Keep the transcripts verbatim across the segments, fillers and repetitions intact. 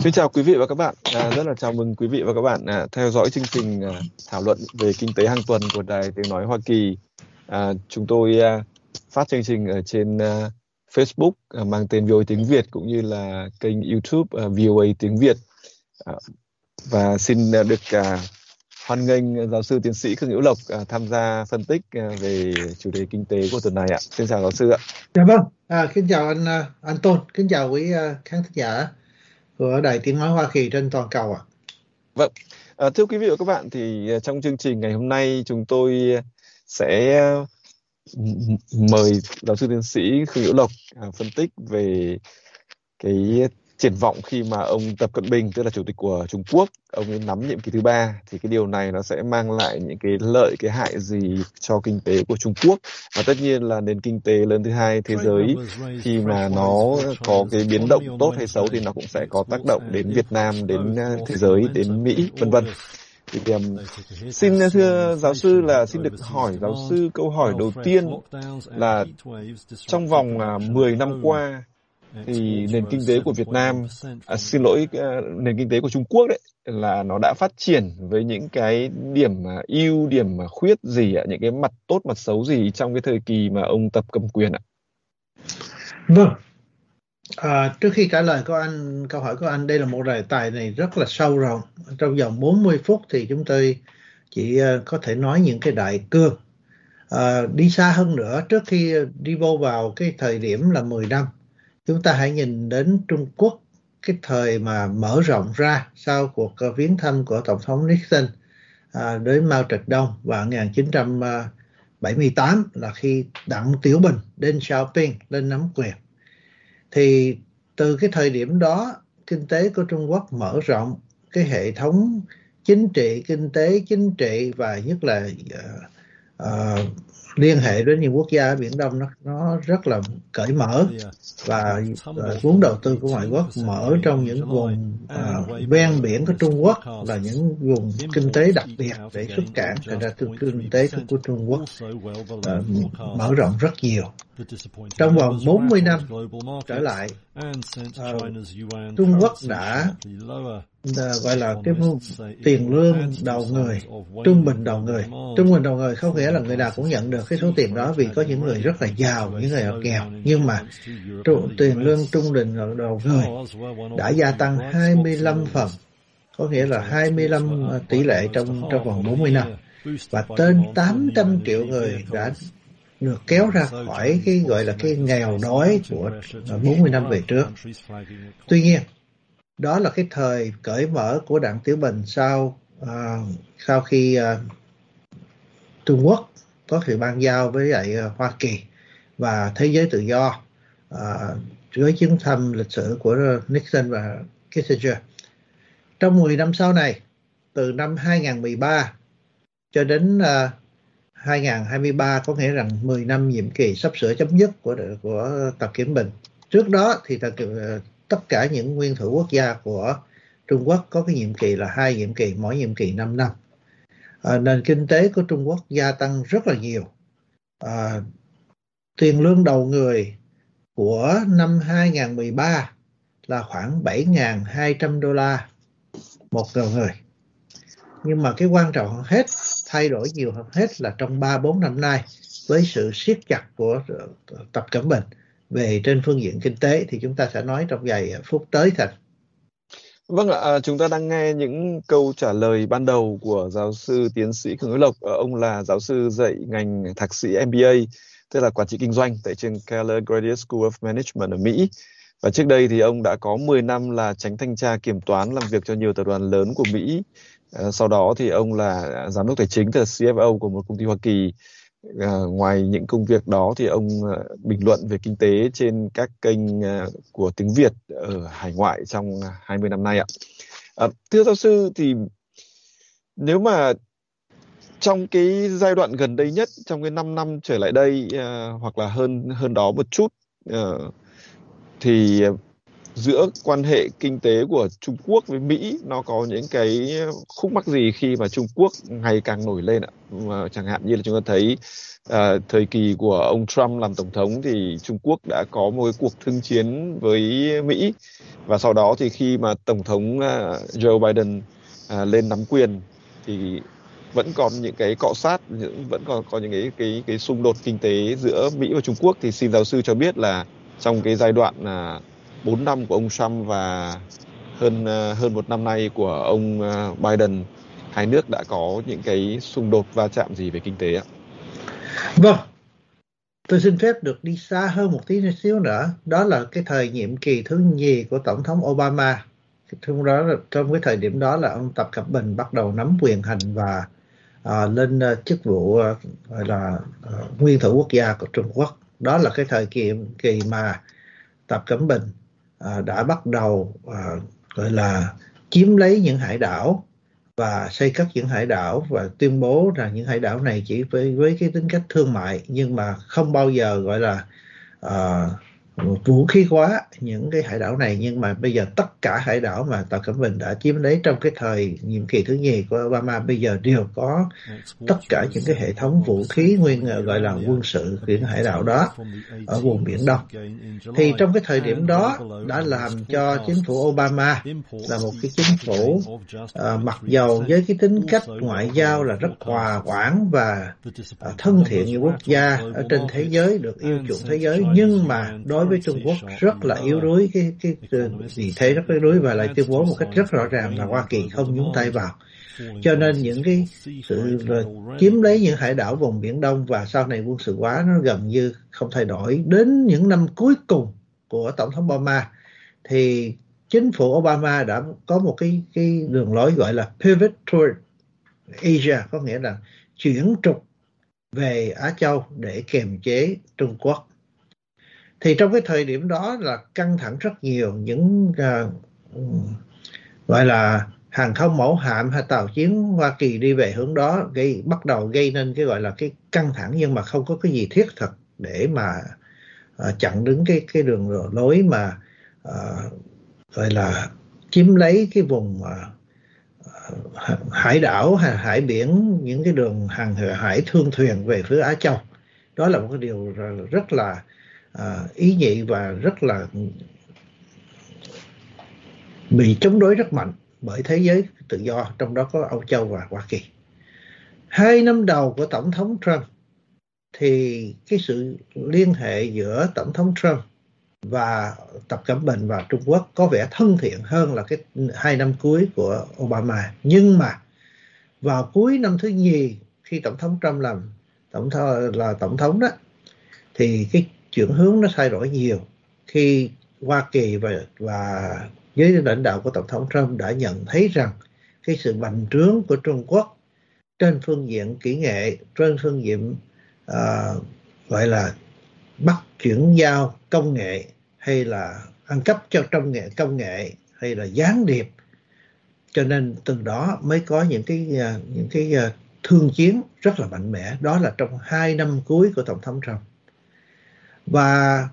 Xin chào quý vị và các bạn. À, rất là chào mừng quý vị và các bạn à, theo dõi chương trình à, thảo luận về kinh tế hàng tuần của Đài Tiếng Nói Hoa Kỳ. À, chúng tôi à, phát chương trình ở trên à, Facebook à, mang tên vê o a Tiếng Việt cũng như là kênh YouTube à, vê o a Tiếng Việt. À, và xin à, được à, hoan nghênh giáo sư tiến sĩ Khương Hữu Lộc à, tham gia phân tích à, về chủ đề kinh tế của tuần này ạ. Xin chào giáo sư ạ. Dạ vâng, à, kính chào anh uh, anh Tôn, kính chào quý uh, khán thính giả của Đài Tiếng Nói Hoa Kỳ trên toàn cầu ạ. À. Vâng, à, thưa quý vị và các bạn, thì trong chương trình ngày hôm nay chúng tôi sẽ mời giáo sư tiến sĩ Khương Hữu Lộc à, phân tích về cái triển vọng khi mà ông Tập Cận Bình, tức là chủ tịch của Trung Quốc, ông ấy nắm nhiệm kỳ thứ ba, thì cái điều này nó sẽ mang lại những cái lợi, cái hại gì cho kinh tế của Trung Quốc, và tất nhiên là nền kinh tế lớn thứ hai thế giới khi mà nó có cái biến động tốt hay xấu thì nó cũng sẽ có tác động đến Việt Nam, đến thế giới, đến Mỹ, vân vân. Thì um, xin thưa giáo sư là xin được hỏi giáo sư câu hỏi đầu tiên là trong vòng uh, mười năm qua thì nền kinh tế của Việt Nam, à, xin lỗi, uh, nền kinh tế của Trung Quốc đấy là nó đã phát triển với những cái điểm uh, ưu, điểm uh, khuyết gì ạ, những cái mặt tốt, mặt xấu gì trong cái thời kỳ mà ông Tập cầm quyền ạ? Vâng. À, trước khi trả lời của anh câu hỏi của anh, đây là một đề tài này rất là sâu rộng. Trong vòng bốn mươi phút thì chúng tôi chỉ uh, có thể nói những cái đại cương. À, đi xa hơn nữa, trước khi đi vô vào cái thời điểm là mười năm, chúng ta hãy nhìn đến Trung Quốc, cái thời mà mở rộng ra sau cuộc viếng thăm của Tổng thống Nixon à, đến Mao Trạch Đông vào một nghìn chín trăm bảy mươi tám, là khi Đặng Tiểu Bình, Deng Xiaoping lên nắm quyền. Thì từ cái thời điểm đó, kinh tế của Trung Quốc mở rộng, cái hệ thống chính trị, kinh tế chính trị và nhất là uh, uh, liên hệ đến những quốc gia ở Biển Đông nó, nó rất là cởi mở, và uh, vốn đầu tư của ngoại quốc mở trong những vùng uh, ven biển của Trung Quốc là những vùng kinh tế đặc biệt để xuất cảng. Thành ra kinh tế của Trung Quốc uh, mở rộng rất nhiều. Trong vòng bốn mươi năm trở lại, uh, Trung Quốc đã uh, gọi là cái tiền lương đầu người, trung bình đầu người. Trung bình đầu người không nghĩa là người nào cũng nhận được cái số tiền đó, vì có những người rất là giàu, những người nghèo. Nhưng mà tru, tiền lương trung bình đầu người đã gia tăng hai mươi lăm phần, có nghĩa là hai mươi lăm tỷ lệ trong trong vòng bốn mươi năm. Và trên tám trăm triệu người đã được kéo ra khỏi cái gọi là cái nghèo đói của bốn mươi năm về trước. Tuy nhiên, đó là cái thời cởi mở của Đặng Tiểu Bình sau uh, sau khi uh, Trung Quốc có sự ban giao với lại uh, Hoa Kỳ và thế giới tự do uh, với chuyến thăm lịch sử của Nixon và Kissinger. Trong mười năm sau này, từ năm hai nghìn không trăm mười ba cho đến uh, hai nghìn không trăm hai mươi ba, có nghĩa rằng mười năm nhiệm kỳ sắp sửa chấm dứt của của Tập Cận Bình. Trước đó thì thật, tất cả những nguyên thủ quốc gia của Trung Quốc có cái nhiệm kỳ là hai nhiệm kỳ, mỗi nhiệm kỳ năm năm. À, nền kinh tế của Trung Quốc gia tăng rất là nhiều. À, tiền lương đầu người của năm hai nghìn không trăm mười ba là khoảng bảy nghìn hai trăm đô la một đầu người. Nhưng mà cái quan trọng hơn hết, thay đổi nhiều hơn hết là trong ba bốn năm nay, với sự siết chặt của Tập Cận Bình về trên phương diện kinh tế, thì chúng ta sẽ nói trong vài phút tới thật. Vâng ạ, chúng ta đang nghe những câu trả lời ban đầu của giáo sư tiến sĩ Khương Hữu Lộc. Ông là giáo sư dạy ngành thạc sĩ em bê a, tức là quản trị kinh doanh tại trường Keller Graduate School of Management ở Mỹ. Và trước đây thì ông đã có mười năm là chánh thanh tra kiểm toán, làm việc cho nhiều tập đoàn lớn của Mỹ. Sau đó thì ông là giám đốc tài chính, tức là xê ép ô của một công ty Hoa Kỳ. À, ngoài những công việc đó thì ông uh, bình luận về kinh tế trên các kênh uh, của tiếng Việt ở hải ngoại trong hai mươi năm nay ạ. À, thưa giáo sư, thì nếu mà trong cái giai đoạn gần đây nhất, trong cái năm năm trở lại đây uh, hoặc là hơn hơn đó một chút, uh, thì giữa quan hệ kinh tế của Trung Quốc với Mỹ nó có những cái khúc mắc gì khi mà Trung Quốc ngày càng nổi lên ạ? Mà chẳng hạn như là chúng ta thấy uh, thời kỳ của ông Trump làm tổng thống thì Trung Quốc đã có một cái cuộc thương chiến với Mỹ, và sau đó thì khi mà tổng thống uh, Joe Biden uh, lên nắm quyền thì vẫn còn những cái cọ sát, những, vẫn còn có những cái cái cái xung đột kinh tế giữa Mỹ và Trung Quốc. Thì xin giáo sư cho biết là trong cái giai đoạn là bốn năm của ông Trump và hơn uh, hơn một năm nay của ông uh, Biden, hai nước đã có những cái xung đột va chạm gì về kinh tế ạ? Vâng, tôi xin phép được đi xa hơn một tí xíu nữa. Đó là cái thời nhiệm kỳ thứ nhì của Tổng thống Obama. Trong đó, trong cái thời điểm đó là ông Tập Cận Bình bắt đầu nắm quyền hành và à, lên uh, chức vụ uh, gọi là uh, nguyên thủ quốc gia của Trung Quốc. Đó là cái thời kỳ kỳ mà Tập Cận Bình à, đã bắt đầu à, gọi là chiếm lấy những hải đảo và xây cất những hải đảo và tuyên bố rằng những hải đảo này chỉ với với cái tính cách thương mại, nhưng mà không bao giờ gọi là à, vũ khí hóa những cái hải đảo này. Nhưng mà bây giờ tất cả hải đảo mà Tập Cận Bình đã chiếm lấy trong cái thời nhiệm kỳ thứ nhì của Obama bây giờ đều có tất cả những cái hệ thống vũ khí nguyên gọi là quân sự của những hải đảo đó ở vùng Biển Đông. Thì trong cái thời điểm đó đã làm cho chính phủ Obama là một cái chính phủ à, mặc dầu với cái tính cách ngoại giao là rất hòa quản và à, thân thiện như quốc gia ở trên thế giới, được yêu chuộng thế giới, nhưng mà đối với Trung Quốc rất là yếu đuối, cái cái vị thế rất yếu đuối, và lại tuyên bố một cách rất rõ ràng là Hoa Kỳ không nhúng tay vào. Cho nên những cái sự chiếm lấy những hải đảo vùng Biển Đông và sau này quân sự hóa nó gần như không thay đổi. Đến những năm cuối cùng của Tổng thống Obama thì chính phủ Obama đã có một cái, cái đường lối gọi là pivot toward Asia, có nghĩa là chuyển trục về Á Châu để kiềm chế Trung Quốc. Thì trong cái thời điểm đó là căng thẳng rất nhiều, những uh, gọi là hàng không mẫu hạm hay tàu chiến Hoa Kỳ đi về hướng đó, gây bắt đầu gây nên cái gọi là cái căng thẳng, nhưng mà không có cái gì thiết thực để mà uh, chặn đứng cái cái đường lối mà uh, gọi là chiếm lấy cái vùng uh, hải đảo hay hải biển, những cái đường hàng hải thương thuyền về phía Á Châu. Đó là một cái điều rất là uh, ý nhị và rất là bị chống đối rất mạnh bởi thế giới tự do, trong đó có Âu Châu và Hoa Kỳ. Hai năm đầu của Tổng thống Trump thì cái sự liên hệ giữa Tổng thống Trump và Tập Cận Bình và Trung Quốc có vẻ thân thiện hơn là cái hai năm cuối của Obama. Nhưng mà vào cuối năm thứ nhì khi Tổng thống Trump làm tổng thống, là tổng thống đó, thì cái chuyển hướng nó thay đổi nhiều, khi Hoa Kỳ và và với lãnh đạo của Tổng thống Trump đã nhận thấy rằng cái sự bành trướng của Trung Quốc trên phương diện kỹ nghệ, trên phương diện uh, gọi là bắt chuyển giao công nghệ, hay là ăn cắp cho trong nghệ công nghệ, hay là gián điệp, cho nên từ đó mới có những cái uh, những cái uh, thương chiến rất là mạnh mẽ. Đó là trong hai năm cuối của Tổng thống Trump. Và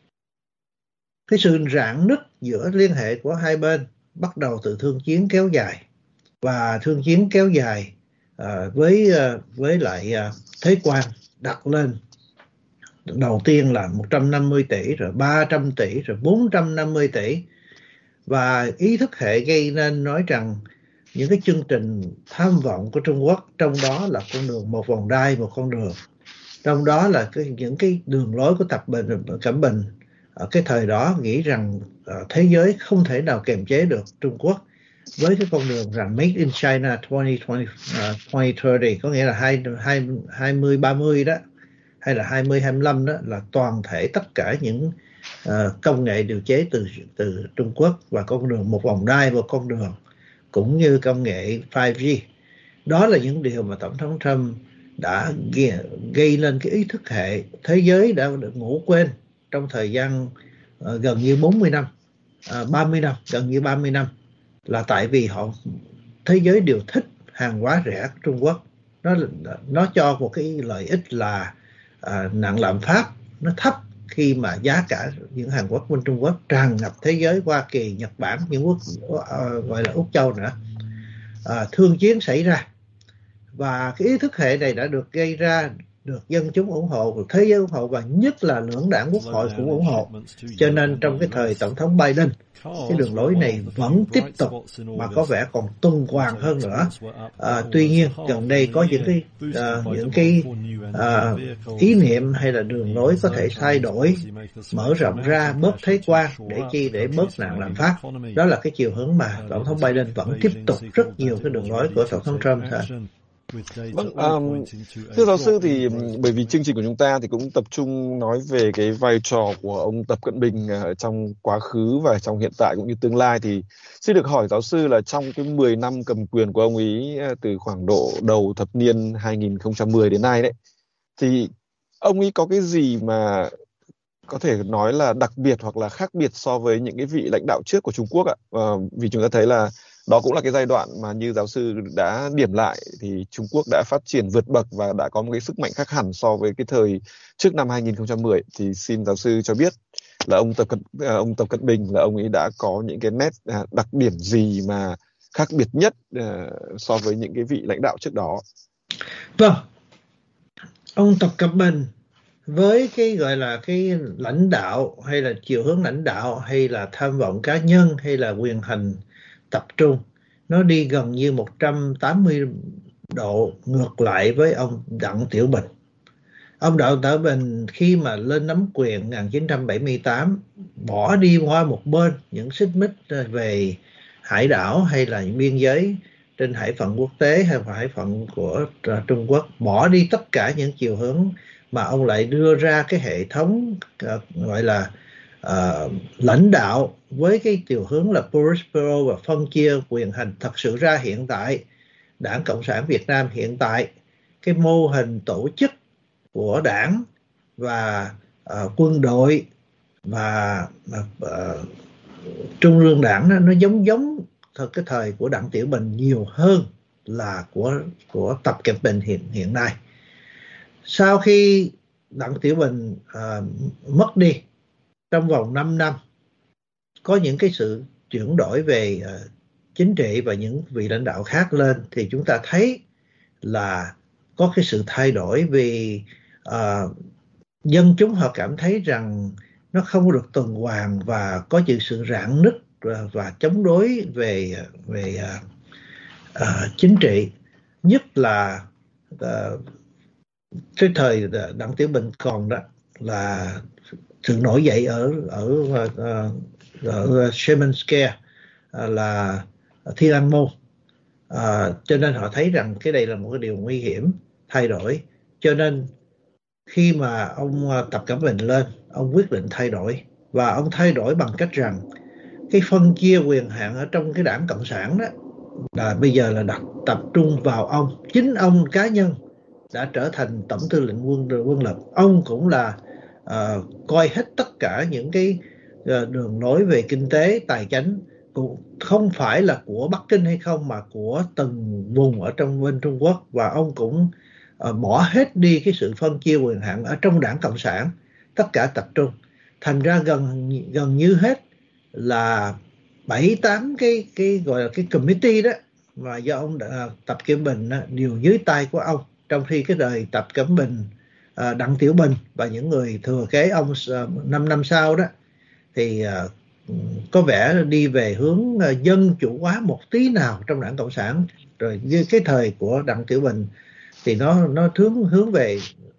cái sự rạn nứt giữa liên hệ của hai bên bắt đầu từ thương chiến kéo dài, và thương chiến kéo dài uh, với uh, với lại uh, thuế quan đặt lên đầu tiên là một trăm năm mươi tỷ, rồi ba trăm tỷ, rồi bốn trăm năm mươi tỷ. Và ý thức hệ gây nên nói rằng những cái chương trình tham vọng của Trung Quốc, trong đó là con đường một vòng đai một con đường, trong đó là cái, những cái đường lối của Tập Bình, Cận Bình ở cái thời đó nghĩ rằng uh, thế giới không thể nào kiềm chế được Trung Quốc với cái con đường rằng Made in China twenty twenty, uh, twenty thirty, có nghĩa là hai mươi ba mươi đó, hay là hai mươi hai mươi lăm đó, là toàn thể tất cả những uh, công nghệ điều chế từ từ Trung Quốc, và con đường một vòng đai một con đường, cũng như công nghệ five G. Đó là những điều mà Tổng thống Trump đã gây, gây lên cái ý thức hệ thế giới đã được ngủ quên trong thời gian uh, gần như bốn mươi năm, uh, ba mươi năm, gần như ba mươi năm, là tại vì họ thế giới đều thích hàng hóa rẻ của Trung Quốc. Nó nó cho một cái lợi ích là uh, nặng lạm phát nó thấp, khi mà giá cả những Hàn Quốc bên Trung Quốc tràn ngập thế giới, Hoa Kỳ, Nhật Bản, những quốc uh, gọi là Úc Châu nữa, uh, thương chiến xảy ra. Và cái ý thức hệ này đã được gây ra, được dân chúng ủng hộ, được thế giới ủng hộ, và nhất là lưỡng đảng quốc hội cũng ủng hộ. Cho nên trong cái thời Tổng thống Biden, cái đường lối này vẫn tiếp tục, mà có vẻ còn tuần hoàn hơn nữa. À, tuy nhiên gần đây có những cái à, những cái à, ý niệm hay là đường lối có thể thay đổi, mở rộng ra, bớt thuế quan để chi, để bớt nạn lạm phát. Đó là cái chiều hướng mà Tổng thống Biden vẫn tiếp tục rất nhiều cái đường lối của Tổng thống Trump thôi. Vâng, um, thưa giáo sư, thì bởi vì chương trình của chúng ta thì cũng tập trung nói về cái vai trò của ông Tập Cận Bình uh, trong quá khứ và trong hiện tại cũng như tương lai, thì xin được hỏi giáo sư là trong cái mười năm cầm quyền của ông ấy uh, từ khoảng độ đầu thập niên hai nghìn không trăm mười đến nay đấy, thì ông ấy có cái gì mà có thể nói là đặc biệt hoặc là khác biệt so với những cái vị lãnh đạo trước của Trung Quốc ạ? Uh, vì chúng ta thấy là đó cũng là cái giai đoạn mà như giáo sư đã điểm lại thì Trung Quốc đã phát triển vượt bậc và đã có một cái sức mạnh khác hẳn so với cái thời trước năm hai nghìn không trăm mười. Thì xin giáo sư cho biết là ông Tập Cận ông Tập Cận Bình là ông ấy đã có những cái nét đặc điểm gì mà khác biệt nhất uh, so với những cái vị lãnh đạo trước đó? Vâng, ông Tập Cận Bình với cái gọi là cái lãnh đạo hay là chiều hướng lãnh đạo hay là tham vọng cá nhân hay là quyền hành tập trung, nó đi gần như một trăm tám mươi độ ngược lại với ông Đặng Tiểu Bình. Ông Đặng Tiểu Bình khi mà lên nắm quyền một nghìn chín trăm bảy mươi tám, bỏ đi qua một bên những xích mích về hải đảo hay là những biên giới trên hải phận quốc tế hay là hải phận của Trung Quốc, bỏ đi tất cả những chiều hướng mà ông lại đưa ra cái hệ thống uh, gọi là uh, lãnh đạo với cái chiều hướng là Politburo và phân chia quyền hành. Thật sự ra hiện tại Đảng Cộng sản Việt Nam hiện tại, cái mô hình tổ chức của đảng và uh, quân đội và uh, uh, trung ương đảng nó, nó giống giống thật cái thời của Đặng Tiểu Bình nhiều hơn là của của Tập Cận Bình hiện hiện nay. Sau khi Đặng Tiểu Bình uh, mất đi trong vòng năm năm, có những cái sự chuyển đổi về uh, chính trị và những vị lãnh đạo khác lên, thì chúng ta thấy là có cái sự thay đổi vì uh, dân chúng họ cảm thấy rằng nó không được tuần hoàn và có sự rạn nứt và, và chống đối về về uh, uh, chính trị, nhất là uh, cái thời Đặng Tiểu Bình còn đó là sự nổi dậy ở ở ở, ở Shemenskaya là Thiên An Môn, à, cho nên họ thấy rằng cái đây là một cái điều nguy hiểm thay đổi. Cho nên khi mà ông Tập Cận Bình lên, ông quyết định thay đổi, và ông thay đổi bằng cách rằng cái phân chia quyền hạn ở trong cái đảng Cộng sản đó là bây giờ là đặt tập trung vào ông. Chính ông cá nhân đã trở thành tổng tư lệnh quân quân lực. Ông cũng là uh, coi hết tất cả những cái uh, đường lối về kinh tế, tài chính, cũng không phải là của Bắc Kinh hay không, mà của từng vùng ở trong bên Trung Quốc. Và ông cũng uh, bỏ hết đi cái sự phân chia quyền hạn ở trong đảng Cộng sản, tất cả tập trung. Thành ra gần gần như hết là bảy tám cái cái gọi là cái committee đó mà do ông uh, Tập Cận Bình uh, đều dưới tay của ông. Trong khi cái đời Tập Cận Bình, uh, Đặng Tiểu Bình và những người thừa kế ông uh, năm năm sau đó thì uh, có vẻ đi về hướng uh, dân chủ hóa một tí nào trong đảng Cộng sản. Rồi như cái thời của Đặng Tiểu Bình thì nó nó hướng hướng về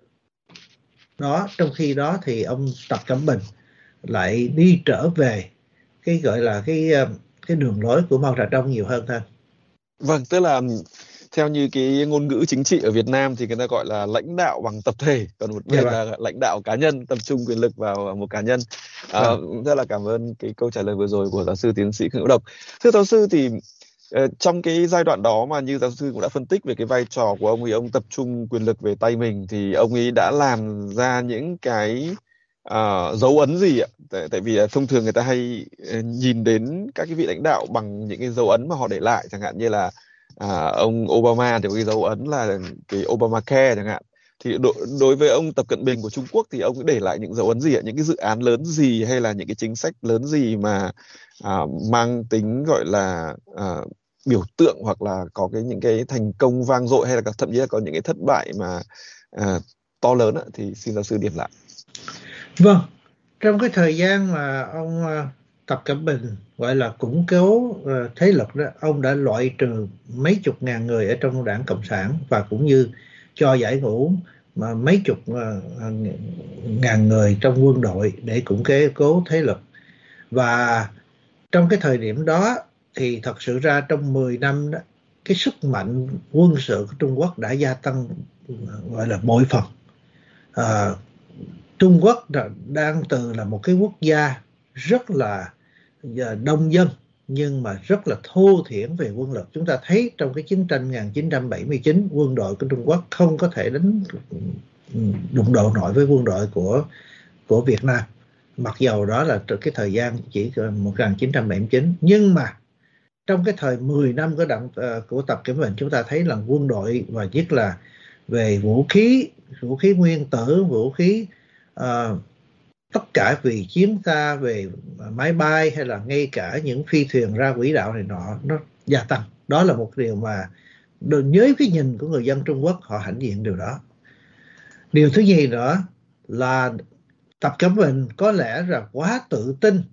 đó. Trong khi đó thì ông Tập Cận Bình lại đi trở về cái gọi là cái cái đường lối của Mao Trạch Đông nhiều hơn thôi. Vâng, tức là theo như cái ngôn ngữ chính trị ở Việt Nam thì người ta gọi là lãnh đạo bằng tập thể, còn một bên yeah, là lãnh đạo cá nhân, tập trung quyền lực vào một cá nhân. À, yeah. Rất là cảm ơn cái câu trả lời vừa rồi của giáo sư tiến sĩ Khương Hữu Độc. Thưa giáo sư, thì uh, trong cái giai đoạn đó mà như giáo sư cũng đã phân tích về cái vai trò của ông ấy, ông tập trung quyền lực về tay mình, thì ông ấy đã làm ra những cái uh, dấu ấn gì ạ? Tại, tại vì uh, thông thường người ta hay uh, nhìn đến các cái vị lãnh đạo bằng những cái dấu ấn mà họ để lại, chẳng hạn như là À, ông Obama thì có cái dấu ấn là cái Obamacare chẳng hạn, Thì đối, đối với ông Tập Cận Bình của Trung Quốc thì ông ấy để lại những dấu ấn gì ạ? Những cái dự án lớn gì hay là những cái chính sách lớn gì mà à, mang tính gọi là à, biểu tượng, hoặc là có cái những cái thành công vang dội, hay là thậm chí là có những cái thất bại mà à, to lớn ạ? Thì xin giáo sư điểm lại. Vâng, trong cái thời gian mà ông uh, Tập Cận Bình gọi là củng cố uh, thế lực đó, ông đã loại trừ mấy chục ngàn người ở trong đảng Cộng sản, và cũng như cho giải ngũ mà mấy chục uh, ngàn người trong quân đội để củng cố thế lực. Và trong cái thời điểm đó thì thật sự ra trong mười năm đó, cái sức mạnh quân sự của Trung Quốc đã gia tăng gọi là bội phần. À, Trung Quốc đang từ là một cái quốc gia rất là đông dân nhưng mà rất là thô thiển về quân lực. Chúng ta thấy trong cái chiến tranh một nghìn chín trăm bảy mươi chín, quân đội của Trung Quốc không có thể đánh đụng độ nổi với quân đội của của Việt Nam, mặc dầu đó là cái thời gian chỉ một nghìn chín trăm bảy mươi chín. Nhưng mà trong cái thời mười năm của đảng của Tập Cận Bình, chúng ta thấy là quân đội, và nhất là về vũ khí, vũ khí nguyên tử, vũ khí uh, tất cả vì chiến xa, về máy bay hay là ngay cả những phi thuyền ra quỹ đạo này nọ, nó gia tăng. Đó là một điều mà với cái nhìn của người dân Trung Quốc, họ hãnh diện điều đó. Điều thứ nhì nữa là Tập Cận Bình có lẽ là quá tự tin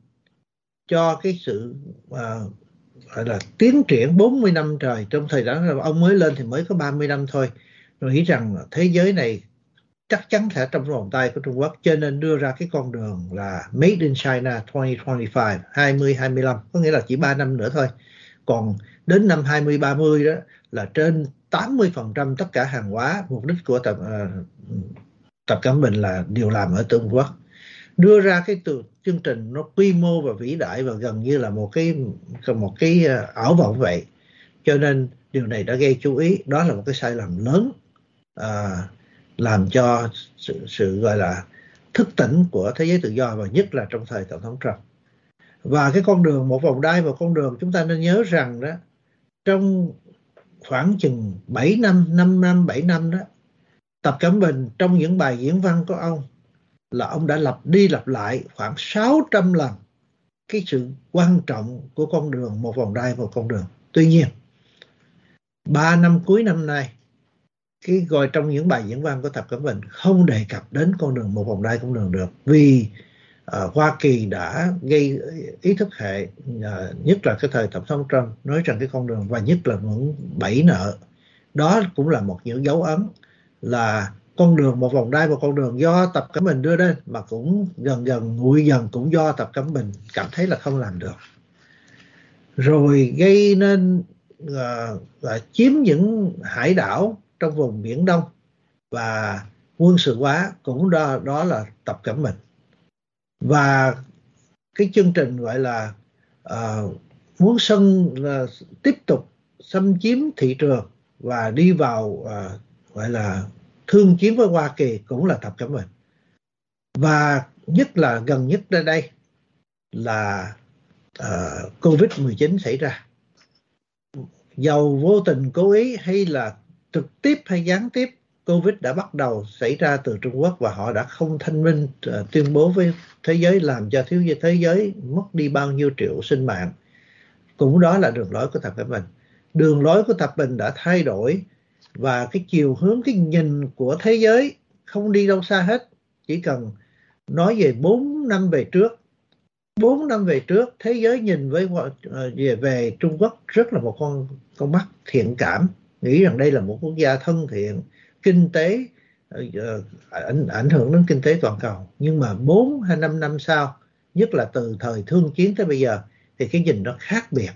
cho cái sự uh, gọi là tiến triển bốn mươi năm trời. Trong thời đó ông mới lên thì mới có ba mươi năm thôi, rồi nghĩ rằng thế giới này chắc chắn sẽ trong vòng tay của Trung Quốc, cho nên đưa ra cái con đường là Made in China hai không hai lăm, hai mươi hai mươi lăm, có nghĩa là chỉ ba năm nữa thôi. Còn đến năm hai mươi ba mươi đó là trên tám mươi phần trăm tất cả hàng hóa mục đích của Tập, uh, Tập Cận Bình là điều làm ở Trung Quốc. Đưa ra cái từ chương trình nó quy mô và vĩ đại và gần như là một cái một cái ảo vọng vậy. Cho nên điều này đã gây chú ý. Đó là một cái sai lầm lớn, à, làm cho sự, sự gọi là thức tỉnh của thế giới tự do, và nhất là trong thời Tổng thống Trump. Và cái con đường một vòng đai, một con đường chúng ta nên nhớ rằng đó, trong khoảng chừng bảy năm, năm năm, bảy năm đó, Tập Cận Bình trong những bài diễn văn của ông là ông đã lặp đi lặp lại khoảng sáu trăm lần cái sự quan trọng của con đường một vòng đai, một con đường. Tuy nhiên, ba năm cuối năm nay, cái gọi trong những bài diễn văn của Tập Cận Bình không đề cập đến con đường một vòng đai, con đường được, vì uh, Hoa Kỳ đã gây ý thức hệ, uh, nhất là cái thời Tổng thống Trump, nói rằng cái con đường, và nhất là những bẫy nợ. Đó cũng là một những dấu ấn là con đường một vòng đai, một con đường do Tập Cận Bình đưa đến, mà cũng dần dần nguội dần cũng do Tập Cận Bình cảm thấy là không làm được, rồi gây nên uh, uh, chiếm những hải đảo trong vùng Biển Đông và quân sự hóa, cũng đó, đó là Tập Cận Bình. Và cái chương trình gọi là uh, muốn xâm uh, tiếp tục xâm chiếm thị trường và đi vào uh, gọi là thương chiến với Hoa Kỳ cũng là Tập Cận Bình. Và nhất là gần nhất đến đây là uh, Covid mười chín xảy ra. Dầu vô tình cố ý hay là trực tiếp hay gián tiếp, Covid đã bắt đầu xảy ra từ Trung Quốc, và họ đã không thanh minh uh, tuyên bố với thế giới, làm cho thiếu thế giới mất đi bao nhiêu triệu sinh mạng. Cũng đó là đường lối của Tập Cận Bình. Đường lối của Tập Bình đã thay đổi, và cái chiều hướng, cái nhìn của thế giới không đi đâu xa hết. Chỉ cần nói về bốn năm về trước, bốn năm về trước, thế giới nhìn với về, về Trung Quốc rất là một con con mắt thiện cảm, nghĩ rằng đây là một quốc gia thân thiện, kinh tế uh, ảnh, ảnh hưởng đến kinh tế toàn cầu. Nhưng mà bốn hay năm năm sau, nhất là từ thời thương chiến tới bây giờ, thì cái nhìn nó khác biệt.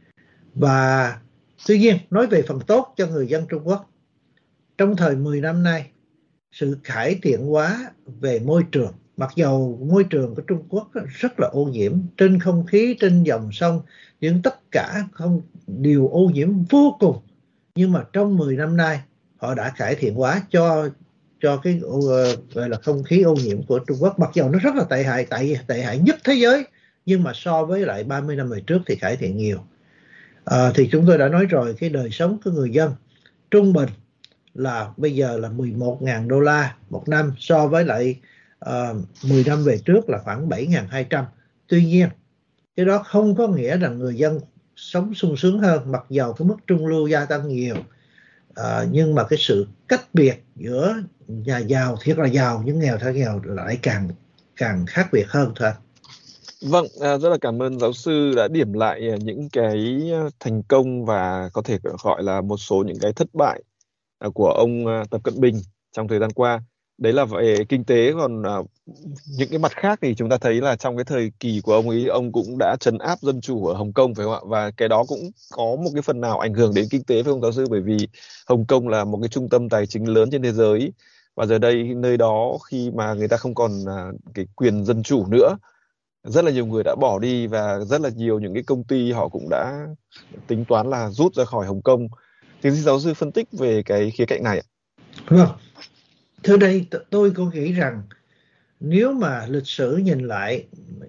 Và tuy nhiên, nói về phần tốt cho người dân Trung Quốc, trong thời mười năm nay, sự cải thiện hóa về môi trường, mặc dầu môi trường của Trung Quốc rất là ô nhiễm, trên không khí, trên dòng sông, nhưng tất cả không đều ô nhiễm vô cùng. Nhưng mà trong mười năm nay, họ đã cải thiện hóa cho cho cái uh, gọi là không khí ô nhiễm của Trung Quốc, mặc dầu nó rất là tệ hại, tệ, tệ hại nhất thế giới, nhưng mà so với lại ba mươi năm về trước thì cải thiện nhiều. À, thì chúng tôi đã nói rồi, cái đời sống của người dân trung bình là bây giờ là mười một nghìn đô la một năm, so với lại uh, mười năm về trước là khoảng bảy nghìn hai trăm. Tuy nhiên, cái đó không có nghĩa rằng người dân sống sung sướng hơn, mặc dầu cái mức trung lưu gia tăng nhiều. À, nhưng mà cái sự cách biệt giữa nhà giàu thiệt là giàu nhưng nghèo thật nghèo lại càng càng khác biệt hơn thôi. Vâng, à, rất là cảm ơn giáo sư đã điểm lại à, những cái à, thành công và có thể gọi là một số những cái thất bại à, của ông à, Tập Cận Bình trong thời gian qua. Đấy là về kinh tế, còn à, những cái mặt khác thì chúng ta thấy là trong cái thời kỳ của ông ấy, ông cũng đã trấn áp dân chủ ở Hồng Kông, phải không ạ? Và cái đó cũng có một cái phần nào ảnh hưởng đến kinh tế, phải không giáo sư? Bởi vì Hồng Kông là một cái trung tâm tài chính lớn trên thế giới, và giờ đây nơi đó khi mà người ta không còn à, cái quyền dân chủ nữa, rất là nhiều người đã bỏ đi và rất là nhiều những cái công ty họ cũng đã tính toán là rút ra khỏi Hồng Kông. Thì xin giáo sư phân tích về cái khía cạnh này ạ. Vâng, thưa đây tôi có nghĩ rằng nếu mà lịch sử nhìn lại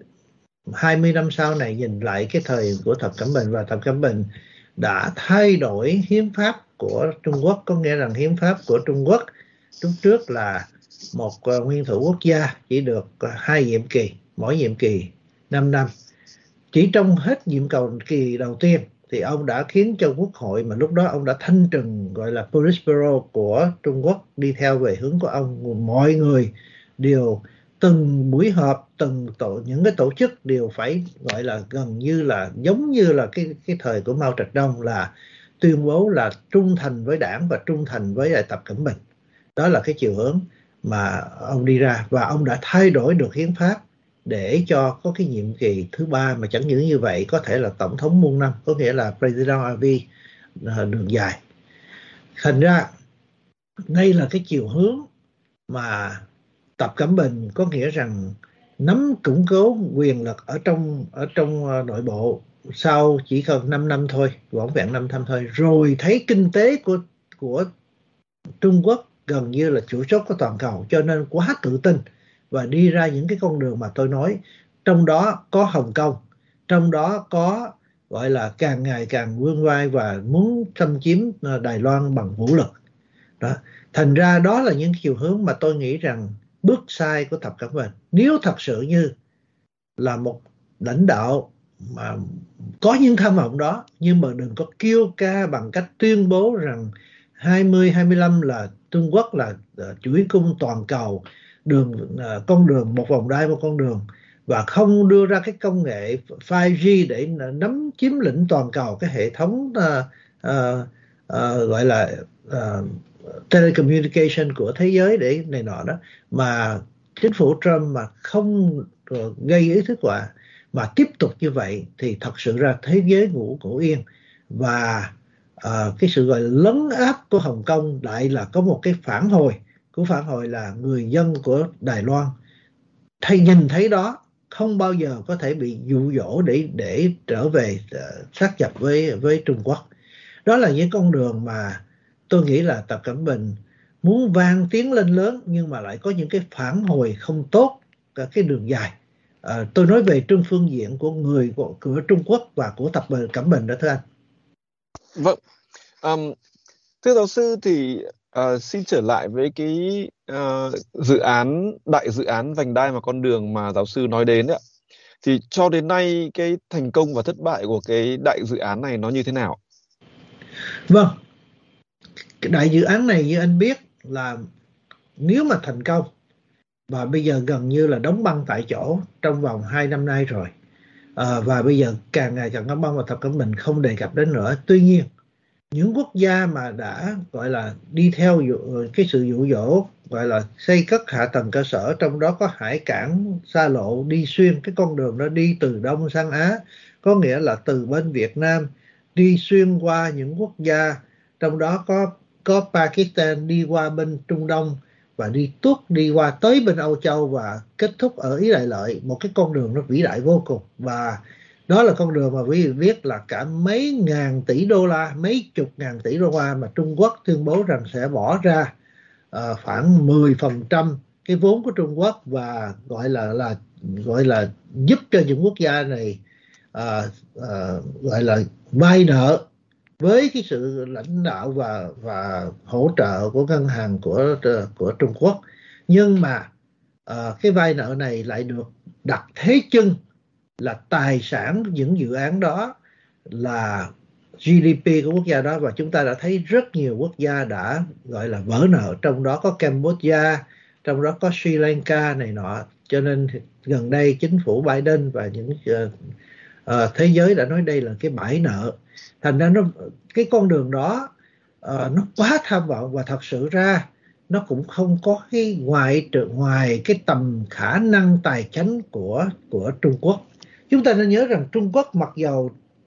hai mươi năm sau này, nhìn lại cái thời của Tập Cận Bình, và Tập Cận Bình đã thay đổi hiến pháp của Trung Quốc, có nghĩa rằng hiến pháp của Trung Quốc lúc trước là một uh, nguyên thủ quốc gia chỉ được uh, hai nhiệm kỳ, mỗi nhiệm kỳ năm năm. Chỉ trong hết nhiệm kỳ đầu tiên thì ông đã khiến cho quốc hội, mà lúc đó ông đã thanh trừng gọi là Politburo của Trung Quốc đi theo về hướng của ông. Mọi người đều, từng buổi họp, từng tổ, những cái tổ chức đều phải gọi là gần như là giống như là cái cái thời của Mao Trạch Đông, là tuyên bố là trung thành với đảng và trung thành với lại Tập Cận Bình. Đó là cái chiều hướng mà ông đi ra, và ông đã thay đổi được hiến pháp để cho có cái nhiệm kỳ thứ ba, mà chẳng những như vậy có thể là tổng thống muôn năm, có nghĩa là President a vê đường dài. Thành ra đây là cái chiều hướng mà Tập Cận Bình có nghĩa rằng nắm củng cố quyền lực ở trong ở trong nội bộ sau chỉ còn năm năm thôi, vỏn vẹn năm năm thôi, rồi thấy kinh tế của của Trung Quốc gần như là chủ chốt của toàn cầu, cho nên quá tự tin và đi ra những cái con đường mà tôi nói, trong đó có Hồng Kông, trong đó có gọi là càng ngày càng vươn vai và muốn xâm chiếm Đài Loan bằng vũ lực. Đó. Thành ra đó là những chiều hướng mà tôi nghĩ rằng bước sai của Tập Cận Bình. Nếu thật sự như là một lãnh đạo mà có những tham vọng đó, nhưng mà đừng có kêu ca bằng cách tuyên bố rằng hai mươi hai mươi lăm là Trung Quốc là uh, chuỗi cung toàn cầu, đường uh, con đường một vòng đai một con đường, và không đưa ra cái công nghệ năm G để nắm chiếm lĩnh toàn cầu, cái hệ thống uh, uh, uh, gọi là uh, telecommunication của thế giới để này nọ đó, mà chính phủ Trump mà không uh, gây ý thức quả, mà tiếp tục như vậy thì thật sự ra thế giới ngủ ngủ yên. Và uh, cái sự gọi là lấn áp của Hồng Kông lại là có một cái phản hồi, của phản hồi là người dân của Đài Loan thay nhìn thấy đó không bao giờ có thể bị dụ dỗ để để trở về uh, sát nhập với với Trung Quốc. Đó là những con đường mà tôi nghĩ là Tập Cận Bình muốn vang tiếng lên lớn, nhưng mà lại có những cái phản hồi không tốt cả cái đường dài. À, tôi nói về trên phương diện của người của, của Trung Quốc và của Tập Cận Bình đó thưa anh. Vâng, um, thưa giáo sư thì uh, xin trở lại với cái uh, dự án đại dự án vành đai và con đường mà giáo sư nói đến ấy. Thì cho đến nay cái thành công và thất bại của cái đại dự án này nó như thế nào? Vâng, cái đại dự án này như anh biết là nếu mà thành công, và bây giờ gần như là đóng băng tại chỗ trong vòng hai năm nay rồi, à, và bây giờ càng ngày càng đóng băng và Tập Cận Bình không đề cập đến nữa. Tuy nhiên, những quốc gia mà đã gọi là đi theo dụ, cái sự dụ dỗ gọi là xây cất hạ tầng cơ sở, trong đó có hải cảng xa lộ đi xuyên cái con đường đó đi từ Đông sang Á, có nghĩa là từ bên Việt Nam đi xuyên qua những quốc gia, trong đó có có Pakistan, đi qua bên Trung Đông và đi tuốt đi qua tới bên Âu Châu và kết thúc ở Ý Đại Lợi, một cái con đường nó vĩ đại vô cùng. Và đó là con đường mà quý vị biết là cả mấy ngàn tỷ đô la, mấy chục ngàn tỷ đô la mà Trung Quốc tuyên bố rằng sẽ bỏ ra uh, khoảng mười phần trăm cái vốn của Trung Quốc, và gọi là là gọi là giúp cho những quốc gia này uh, uh, gọi là vay nợ với cái sự lãnh đạo và và hỗ trợ của ngân hàng của của Trung Quốc. Nhưng mà uh, cái vay nợ này lại được đặt thế chân là tài sản những dự án đó là giê đê pê của quốc gia đó, và chúng ta đã thấy rất nhiều quốc gia đã gọi là vỡ nợ, trong đó có Campuchia, trong đó có Sri Lanka này nọ. Cho nên gần đây chính phủ Biden và những uh, uh, thế giới đã nói đây là cái bãi nợ. Thành ra nó cái con đường đó uh, nó quá tham vọng, và thật sự ra nó cũng không có cái ngoại trừ ngoài cái tầm khả năng tài chính của của Trung Quốc. Chúng ta nên nhớ rằng Trung Quốc mặc dầu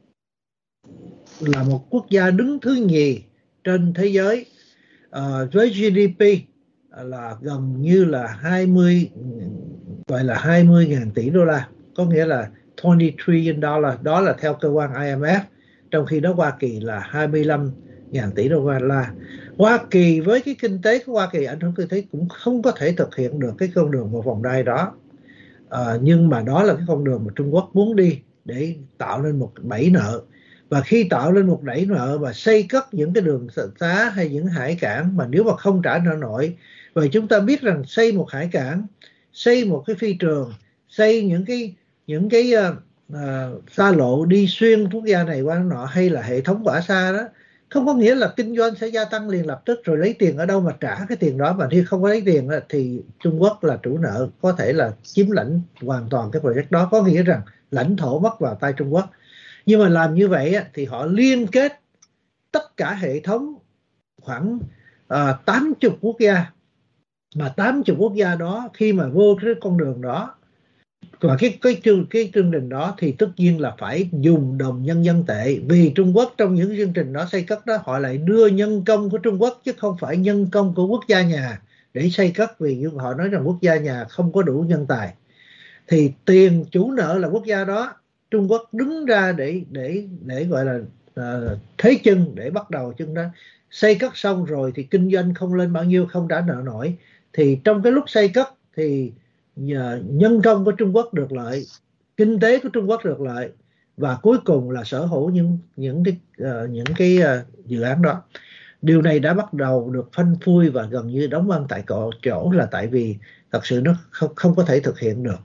là một quốc gia đứng thứ nhì trên thế giới uh, với giê đê pê là gần như là hai mươi, gọi là hai mươi ngàn tỷ đô la, có nghĩa là hai mươi trillion dollar, đó là theo cơ quan I M F. Trong khi đó Hoa Kỳ là hai mươi lăm ngàn tỷ đô la. Hoa Kỳ với cái kinh tế của Hoa Kỳ, anh không thấy cũng không có thể thực hiện được cái con đường một vòng đai đó. À, nhưng mà đó là cái con đường mà Trung Quốc muốn đi để tạo nên một bẫy nợ. Và khi tạo lên một đẩy nợ và xây cất những cái đường xá hay những hải cảng mà nếu mà không trả nợ nổi, và chúng ta biết rằng xây một hải cảng, xây một cái phi trường, xây những cái những cái uh, uh, xa lộ đi xuyên quốc gia này qua nọ, hay là hệ thống tỏa xa đó, không có nghĩa là kinh doanh sẽ gia tăng liền lập tức rồi lấy tiền ở đâu mà trả cái tiền đó. Mà khi không có lấy tiền thì Trung Quốc là chủ nợ có thể là chiếm lãnh hoàn toàn cái project đó, có nghĩa rằng lãnh thổ mất vào tay Trung Quốc. Nhưng mà làm như vậy thì họ liên kết tất cả hệ thống khoảng uh, tám mươi quốc gia, mà tám mươi quốc gia đó khi mà vô cái con đường đó và cái cái chương cái chương trình đó thì tất nhiên là phải dùng đồng nhân dân tệ, vì Trung Quốc trong những chương trình đó xây cất đó họ lại đưa nhân công của Trung Quốc chứ không phải nhân công của quốc gia nhà để xây cất, vì họ nói rằng quốc gia nhà không có đủ nhân tài. Thì tiền chủ nợ là quốc gia đó, Trung Quốc đứng ra để để để gọi là uh, thế chân để bắt đầu chân đó. Xây cất xong rồi thì kinh doanh không lên bao nhiêu, không trả nợ nổi, thì trong cái lúc xây cất thì nhờ nhân công của Trung Quốc được lợi, kinh tế của Trung Quốc được lợi, và cuối cùng là sở hữu những những cái uh, những cái uh, dự án đó. Điều này đã bắt đầu được phanh phui và gần như đóng băng tại chỗ là tại vì thật sự nó không, không có thể thực hiện được.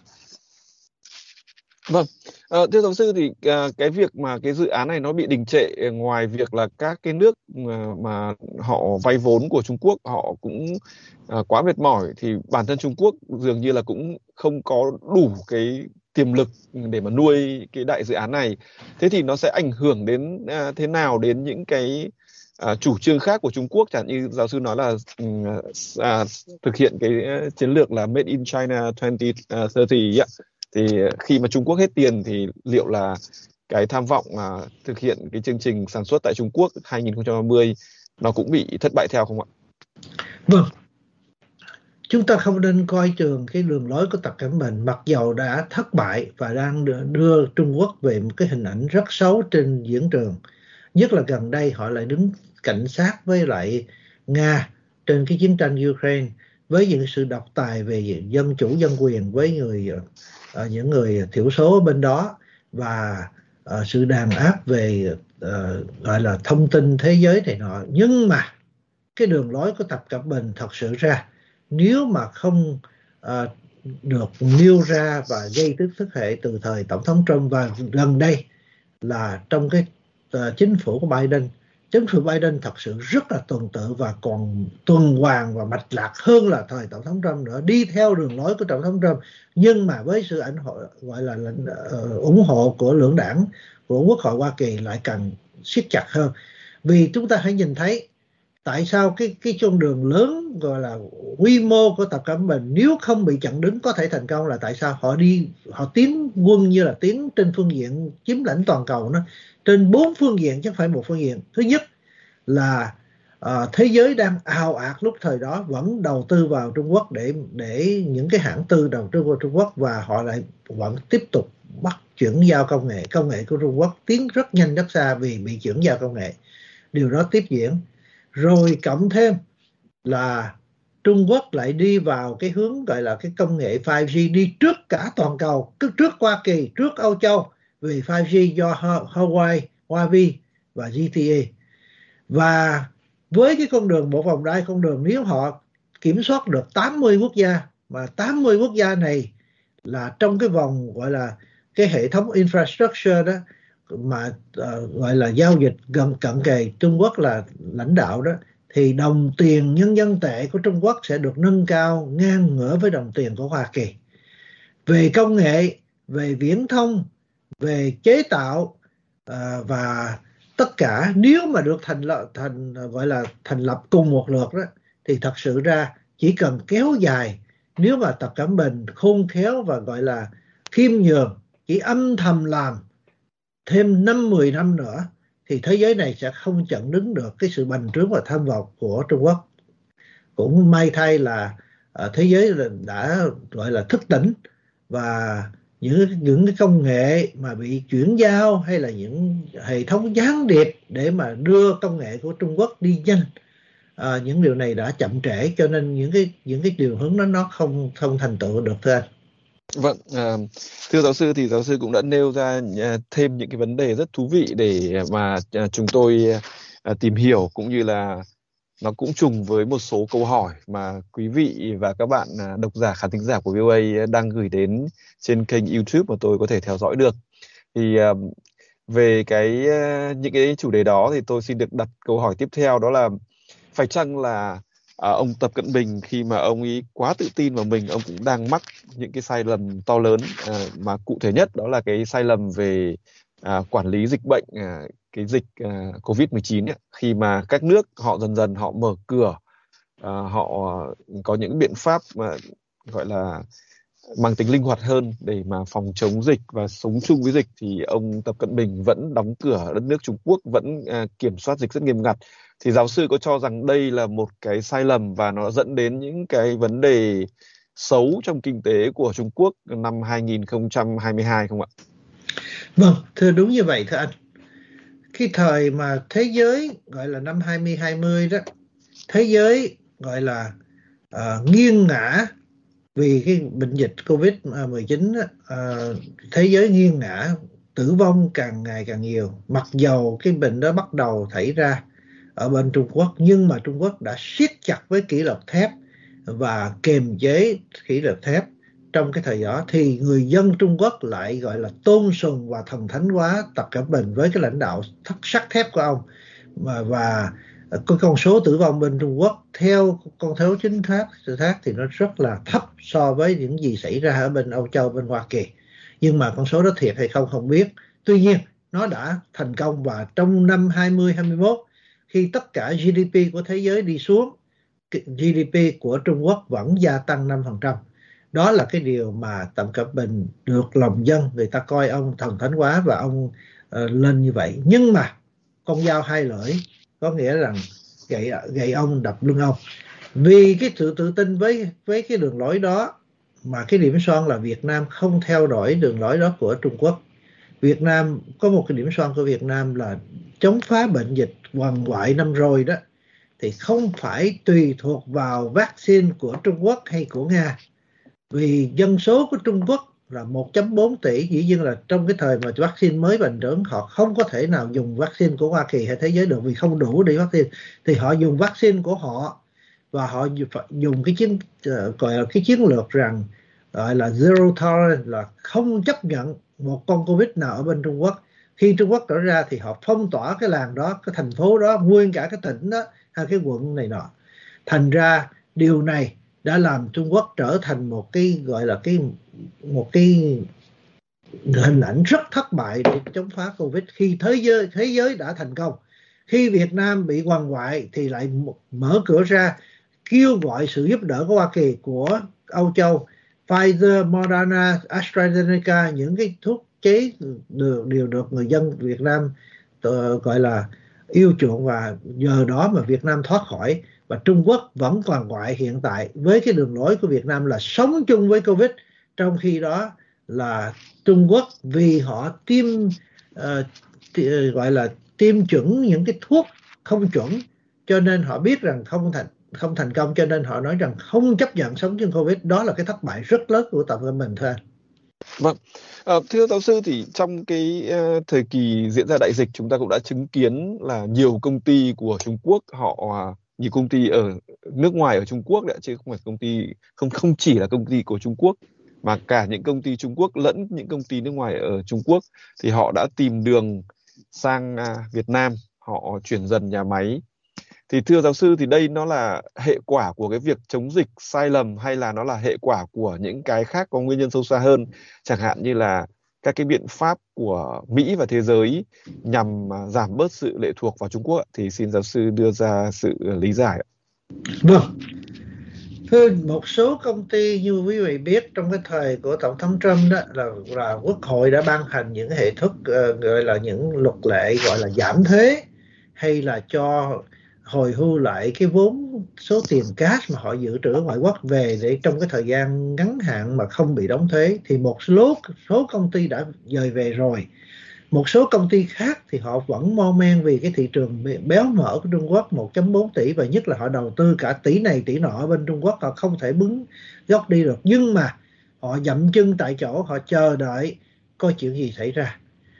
Vâng, à, thưa giáo sư thì à, cái việc mà cái dự án này nó bị đình trệ, ngoài việc là các cái nước mà, mà họ vay vốn của Trung Quốc họ cũng à, quá mệt mỏi, thì bản thân Trung Quốc dường như là cũng không có đủ cái tiềm lực để mà nuôi cái đại dự án này. Thế thì nó sẽ ảnh hưởng đến à, thế nào đến những cái à, chủ trương khác của Trung Quốc, chẳng như giáo sư nói là à, thực hiện cái chiến lược là Made in China hai không ba mươi ạ. Thì khi mà Trung Quốc hết tiền thì liệu là cái tham vọng à, thực hiện cái chương trình sản xuất tại Trung Quốc hai không ba mươi nó cũng bị thất bại theo không ạ? Vâng, chúng ta không nên coi thường cái đường lối của Tập Cận Bình, mặc dầu đã thất bại và đang đưa, đưa Trung Quốc về một cái hình ảnh rất xấu trên diễn trường. Nhất là gần đây họ lại đứng cạnh sát với lại Nga trên cái chiến tranh Ukraine, với những sự độc tài về dân chủ dân quyền với người uh, những người thiểu số ở bên đó, và uh, sự đàn áp về uh, gọi là thông tin thế giới này nọ. Nhưng mà cái đường lối của Tập Cận Bình thật sự ra nếu mà không uh, được nêu ra và gây tức thức hệ từ thời Tổng thống Trump, và gần đây là trong cái uh, chính phủ của Biden, chính phủ Biden thật sự rất là tuần tự và còn tuần hoàn và mạch lạc hơn là thời Tổng thống Trump nữa, đi theo đường lối của Tổng thống Trump, nhưng mà với sự ảnh hưởng gọi là uh, ủng hộ của lưỡng đảng của Quốc hội Hoa Kỳ lại càng siết chặt hơn. Vì chúng ta hãy nhìn thấy tại sao cái cái con đường lớn gọi là quy mô của Tập Cận Bình nếu không bị chặn đứng có thể thành công, là tại sao họ đi họ tiến quân như là tiến trên phương diện chiếm lãnh toàn cầu, nó trên bốn phương diện chứ không phải một phương diện. Thứ nhất là uh, thế giới đang ào ạt lúc thời đó vẫn đầu tư vào Trung Quốc, để để những cái hãng tư đầu tư vào Trung Quốc, và họ lại vẫn tiếp tục bắt chuyển giao công nghệ. Công nghệ của Trung Quốc tiến rất nhanh rất xa vì bị chuyển giao công nghệ. Điều đó tiếp diễn. Rồi cộng thêm là Trung Quốc lại đi vào cái hướng gọi là cái công nghệ năm G, đi trước cả toàn cầu, trước Hoa Kỳ, trước Âu Châu, vì năm G do Huawei, Huawei và giê tê a. Và với cái con đường một vòng đai con đường, nếu họ kiểm soát được tám mươi quốc gia, mà tám mươi quốc gia này là trong cái vòng gọi là cái hệ thống infrastructure đó, mà uh, gọi là giao dịch gần cận kề Trung Quốc là lãnh đạo đó, thì đồng tiền nhân dân tệ của Trung Quốc sẽ được nâng cao ngang ngửa với đồng tiền của Hoa Kỳ. Về công nghệ, về viễn thông, về chế tạo uh, và tất cả nếu mà được thành lập thành gọi là thành lập cùng một lượt đó, thì thật sự ra chỉ cần kéo dài, nếu mà Tập Cận Bình khôn khéo và gọi là khiêm nhường, chỉ âm thầm làm thêm năm mười năm nữa, thì thế giới này sẽ không chặn đứng được cái sự bành trướng và tham vọng của Trung Quốc. Cũng may thay là uh, thế giới đã gọi là thức tỉnh, và những những cái công nghệ mà bị chuyển giao hay là những hệ thống gián điệp để mà đưa công nghệ của Trung Quốc đi nhanh, à, những điều này đã chậm trễ, cho nên những cái những cái điều hướng đó nó không không thành tựu được, thưa anh. Vâng, à, thưa giáo sư, thì giáo sư cũng đã nêu ra à, thêm những cái vấn đề rất thú vị để mà à, chúng tôi à, tìm hiểu, cũng như là nó cũng trùng với một số câu hỏi mà quý vị và các bạn à, độc giả, khán thính giả của vê o a đang gửi đến trên kênh YouTube mà tôi có thể theo dõi được. Thì à, về cái à, những cái chủ đề đó thì tôi xin được đặt câu hỏi tiếp theo, đó là phải chăng là à, ông Tập Cận Bình khi mà ông ấy quá tự tin vào mình, ông cũng đang mắc những cái sai lầm to lớn, à, mà cụ thể nhất đó là cái sai lầm về à, quản lý dịch bệnh, à, cái dịch à, covid mười chín ấy. Khi mà các nước họ dần dần họ mở cửa, à, họ có những biện pháp mà gọi là mang tính linh hoạt hơn để mà phòng chống dịch và sống chung với dịch, thì ông Tập Cận Bình vẫn đóng cửa đất nước Trung Quốc, vẫn à, kiểm soát dịch rất nghiêm ngặt. Thì giáo sư có cho rằng đây là một cái sai lầm và nó dẫn đến những cái vấn đề xấu trong kinh tế của Trung Quốc năm hai nghìn không trăm hai mươi hai không ạ? Vâng, thưa đúng như vậy thưa anh. Cái thời mà thế giới gọi là năm hai nghìn hai mươi đó, thế giới gọi là uh, nghiêng ngã vì cái bệnh dịch covid mười chín đó, uh, thế giới nghiêng ngã, tử vong càng ngày càng nhiều. Mặc dầu cái bệnh đó bắt đầu xảy ra ở bên Trung Quốc, nhưng mà Trung Quốc đã siết chặt với kỷ luật thép và kiềm chế kỷ luật thép. Trong cái thời đó thì người dân Trung Quốc lại gọi là tôn sùng và thần thánh hóa Tập Cận Bình với cái lãnh đạo thắt sắt thép của ông, và, và cái con số tử vong bên Trung Quốc theo con số chính xác xác thì nó rất là thấp so với những gì xảy ra ở bên Âu Châu, bên Hoa Kỳ. Nhưng mà con số đó thiệt hay không không biết. Tuy nhiên nó đã thành công, và trong năm hai nghìn hai mươi mốt, khi tất cả giê đê pê của thế giới đi xuống, giê đê pê của Trung Quốc vẫn gia tăng năm phần trăm. Đó là cái điều mà Tập Cận Bình được lòng dân, người ta coi ông thần thánh hóa và ông uh, lên như vậy. Nhưng mà con dao hai lưỡi, có nghĩa rằng gậy, gậy ông đập lưng ông. Vì cái sự tự tin với, với cái đường lối đó, mà cái điểm son là Việt Nam không theo đuổi đường lối đó của Trung Quốc. Việt Nam có một cái điểm son của Việt Nam là chống phá bệnh dịch quằn quại năm rồi đó, thì không phải tùy thuộc vào vaccine của Trung Quốc hay của Nga. Vì dân số của Trung Quốc là một phẩy bốn tỷ, dĩ nhiên là trong cái thời mà vaccine mới bành trướng, họ không có thể nào dùng vaccine của Hoa Kỳ hay thế giới được, vì không đủ để vaccine. Thì họ dùng vaccine của họ, và họ dùng cái chiến gọi là cái chiến lược rằng gọi là zero tolerance, là không chấp nhận một con Covid nào ở bên Trung Quốc. Khi Trung Quốc trở ra thì họ phong tỏa cái làng đó, cái thành phố đó, nguyên cả cái tỉnh đó, hay cái quận này nọ. Thành ra điều này đã làm Trung Quốc trở thành một cái gọi là cái một cái hình ảnh rất thất bại để chống phá Covid. Khi thế giới thế giới đã thành công, khi Việt Nam bị quằn quại thì lại mở cửa ra, kêu gọi sự giúp đỡ của Hoa Kỳ, của Âu Châu, Pfizer, Moderna, AstraZeneca, những cái thuốc chế đều, đều được người dân Việt Nam uh, gọi là yêu chuộng, và nhờ đó mà Việt Nam thoát khỏi. Và Trung Quốc vẫn quằn quại hiện tại với cái đường lối của Việt Nam là sống chung với Covid. Trong khi đó là Trung Quốc vì họ tiêm uh, t- gọi là tiêm chuẩn những cái thuốc không chuẩn, cho nên họ biết rằng không thành không thành công, cho nên họ nói rằng không chấp nhận sống chung Covid. Đó là cái thất bại rất lớn của Tập Cận Bình thôi. Vâng, À, thưa giáo sư, thì trong cái uh, thời kỳ diễn ra đại dịch, chúng ta cũng đã chứng kiến là nhiều công ty của Trung Quốc, họ uh, nhiều công ty ở nước ngoài ở Trung Quốc đấy, chứ không phải công ty không không chỉ là công ty của Trung Quốc, mà cả những công ty Trung Quốc lẫn những công ty nước ngoài ở Trung Quốc, thì họ đã tìm đường sang uh, Việt Nam, họ chuyển dần nhà máy. Thì thưa giáo sư, thì đây nó là hệ quả của cái việc chống dịch sai lầm, hay là nó là hệ quả của những cái khác có nguyên nhân sâu xa hơn, chẳng hạn như là các cái biện pháp của Mỹ và thế giới nhằm à, giảm bớt sự lệ thuộc vào Trung Quốc ạ? Thì xin giáo sư đưa ra sự lý giải ạ. Vâng, thưa, một số công ty như quý vị biết, trong cái thời của Tổng thống Trump đó là, là Quốc hội đã ban hành những hệ thức uh, gọi là những luật lệ gọi là giảm thuế, hay là cho hồi hưu lại cái vốn số tiền cash mà họ dự trữ ở ngoại quốc về để trong cái thời gian ngắn hạn mà không bị đóng thuế. Thì một số số công ty đã dời về rồi. Một số công ty khác thì họ vẫn mon men vì cái thị trường béo mỡ của Trung Quốc một phẩy bốn tỷ, và nhất là họ đầu tư cả tỷ này tỷ nọ ở bên Trung Quốc, họ không thể bứng gốc đi được. Nhưng mà họ dậm chân tại chỗ, họ chờ đợi coi chuyện gì xảy ra.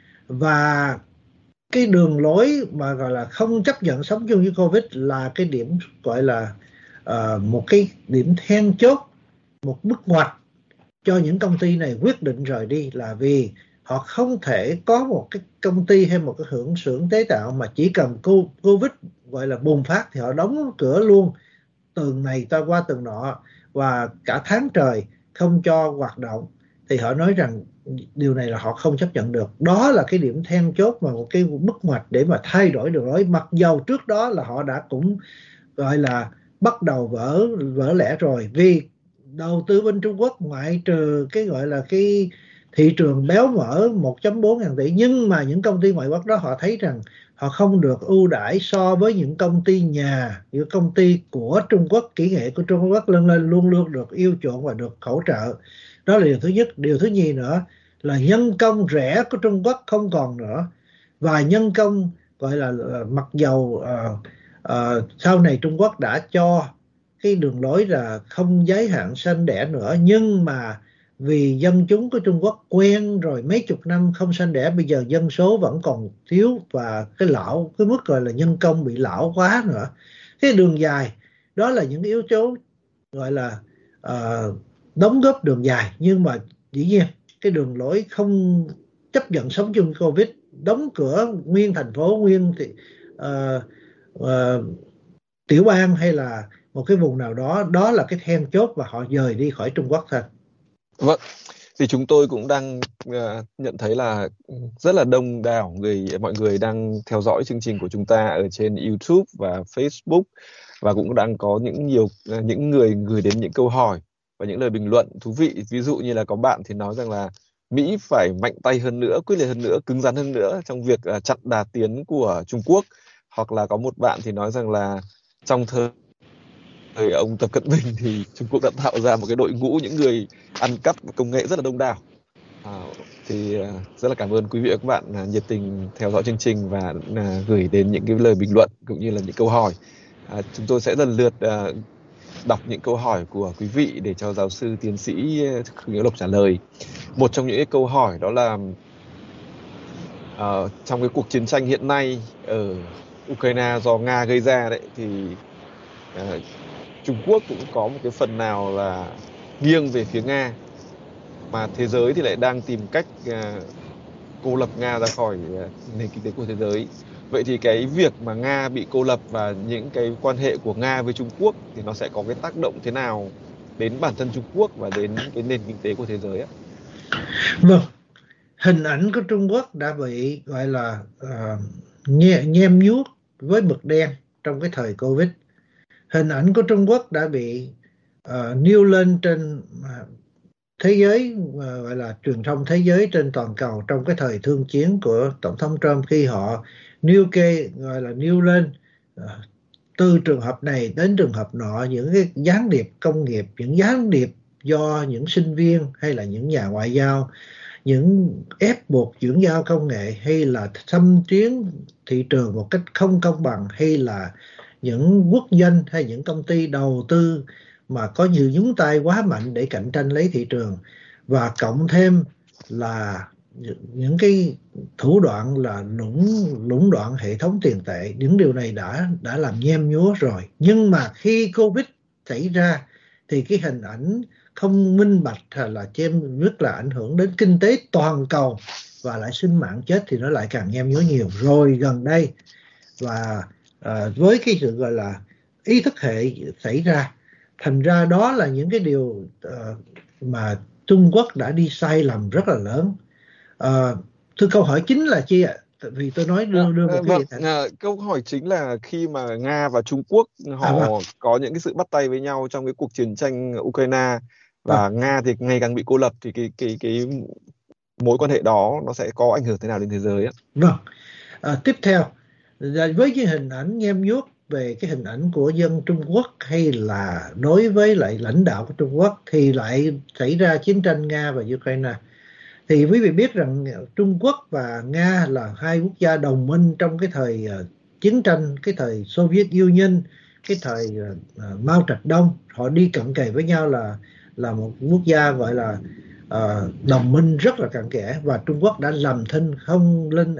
Và cái đường lối mà gọi là không chấp nhận sống chung với Covid là cái điểm gọi là uh, một cái điểm then chốt, một bước ngoặt cho những công ty này quyết định rời đi, là vì họ không thể có một cái công ty hay một cái xưởng xưởng chế tạo mà chỉ cần Covid gọi là bùng phát thì họ đóng cửa luôn, tường này ta qua tường nọ, và cả tháng trời không cho hoạt động. Thì họ nói rằng điều này là họ không chấp nhận được. Đó là cái điểm then chốt và một cái bước ngoặt để mà thay đổi đường lối, mặc dầu trước đó là họ đã cũng gọi là bắt đầu vỡ vỡ lẽ rồi. Vì đầu tư bên Trung Quốc, ngoại trừ cái gọi là cái thị trường béo mỡ một phẩy bốn ngàn tỷ, nhưng mà những công ty ngoại quốc đó họ thấy rằng họ không được ưu đãi so với những công ty nhà, những công ty của Trung Quốc, kỹ nghệ của Trung Quốc lên lên luôn luôn được yêu chuộng và được hỗ trợ. Đó là điều thứ nhất. Điều thứ nhì nữa là nhân công rẻ của Trung Quốc không còn nữa, và nhân công gọi là mặc dầu uh, uh, sau này Trung Quốc đã cho cái đường lối là không giới hạn sanh đẻ nữa, nhưng mà vì dân chúng của Trung Quốc quen rồi mấy chục năm không sanh đẻ, bây giờ dân số vẫn còn thiếu, và cái lão, cái mức gọi là nhân công bị lão quá nữa. Cái đường dài, đó là những yếu tố gọi là uh, đóng góp đường dài. Nhưng mà dĩ nhiên cái đường lối không chấp nhận sống chung Covid, đóng cửa nguyên thành phố, nguyên thì uh, uh, tiểu bang hay là một cái vùng nào đó, đó là cái then chốt và họ dời đi khỏi Trung Quốc thôi. Vâng, thì chúng tôi cũng đang uh, nhận thấy là rất là đông đảo người mọi người đang theo dõi chương trình của chúng ta ở trên YouTube và Facebook, và cũng đang có những nhiều uh, những người gửi đến những câu hỏi và những lời bình luận thú vị. Ví dụ như là có bạn thì nói rằng là Mỹ phải mạnh tay hơn nữa, quyết liệt hơn nữa, cứng rắn hơn nữa trong việc uh, chặn đà tiến của Trung Quốc. Hoặc là có một bạn thì nói rằng là trong thời thời ông Tập Cận Bình thì Trung Quốc đã tạo ra một cái đội ngũ những người ăn cắp công nghệ rất là đông đảo. À, thì uh, rất là cảm ơn quý vị và các bạn uh, nhiệt tình theo dõi chương trình và uh, gửi đến những cái lời bình luận cũng như là những câu hỏi. Uh, chúng tôi sẽ lần lượt uh, đọc những câu hỏi của quý vị để cho giáo sư tiến sĩ Khương Nhiễu Lộc trả lời. Một trong những cái câu hỏi đó là uh, trong cái cuộc chiến tranh hiện nay ở Ukraine do Nga gây ra đấy, thì uh, Trung Quốc cũng có một cái phần nào là nghiêng về phía Nga, mà thế giới thì lại đang tìm cách uh, cô lập Nga ra khỏi uh, nền kinh tế của thế giới. Vậy thì cái việc mà Nga bị cô lập và những cái quan hệ của Nga với Trung Quốc thì nó sẽ có cái tác động thế nào đến bản thân Trung Quốc và đến cái nền kinh tế của thế giới á? Vâng, hình ảnh của Trung Quốc đã bị gọi là uh, nhe, nhem nhuốc với mực đen trong cái thời Covid. Hình ảnh của Trung Quốc đã bị uh, nêu lên trên uh, thế giới, uh, gọi là truyền thông thế giới trên toàn cầu trong cái thời thương chiến của Tổng thống Trump, khi họ nêu kê gọi là nêu lên uh, từ trường hợp này đến trường hợp nọ, những cái gián điệp công nghiệp, những gián điệp do những sinh viên hay là những nhà ngoại giao, những ép buộc chuyển giao công nghệ, hay là xâm chiếm thị trường một cách không công bằng, hay là những quốc doanh hay những công ty đầu tư mà có nhiều nhúng tay quá mạnh để cạnh tranh lấy thị trường. Và cộng thêm là những cái thủ đoạn là lũng lũng đoạn hệ thống tiền tệ. Những điều này đã đã làm nhem nhuốc rồi. Nhưng mà khi Covid xảy ra thì cái hình ảnh không minh bạch hay là chêm rất là ảnh hưởng đến kinh tế toàn cầu và lại sinh mạng chết thì nó lại càng nhem nhuốc nhiều. Rồi gần đây và à, với cái sự gọi là ý thức hệ xảy ra, thành ra đó là những cái điều uh, mà Trung Quốc đã đi sai lầm rất là lớn. Uh, thưa câu hỏi chính là chi ạ? Vì tôi nói đưa, đưa một À, cái vâng, gì à, câu hỏi chính là khi mà Nga và Trung Quốc họ à, vâng, có những cái sự bắt tay với nhau trong cái cuộc chiến tranh Ukraine và vâng, Nga thì ngày càng bị cô lập thì cái cái cái mối quan hệ đó nó sẽ có ảnh hưởng thế nào đến thế giới ạ? vâng. À, tiếp theo là với cái hình ảnh nhem nhuốc về cái hình ảnh của dân Trung Quốc hay là đối với lại lãnh đạo của Trung Quốc thì lại xảy ra chiến tranh Nga và Ukraine. Thì quý vị biết rằng Trung Quốc và Nga là hai quốc gia đồng minh trong cái thời uh, chiến tranh, cái thời Xô Viết Union, cái thời uh, Mao Trạch Đông. Họ đi cận kề với nhau là là một quốc gia gọi là uh, đồng minh rất là cặn kẽ, và Trung Quốc đã làm thinh không lên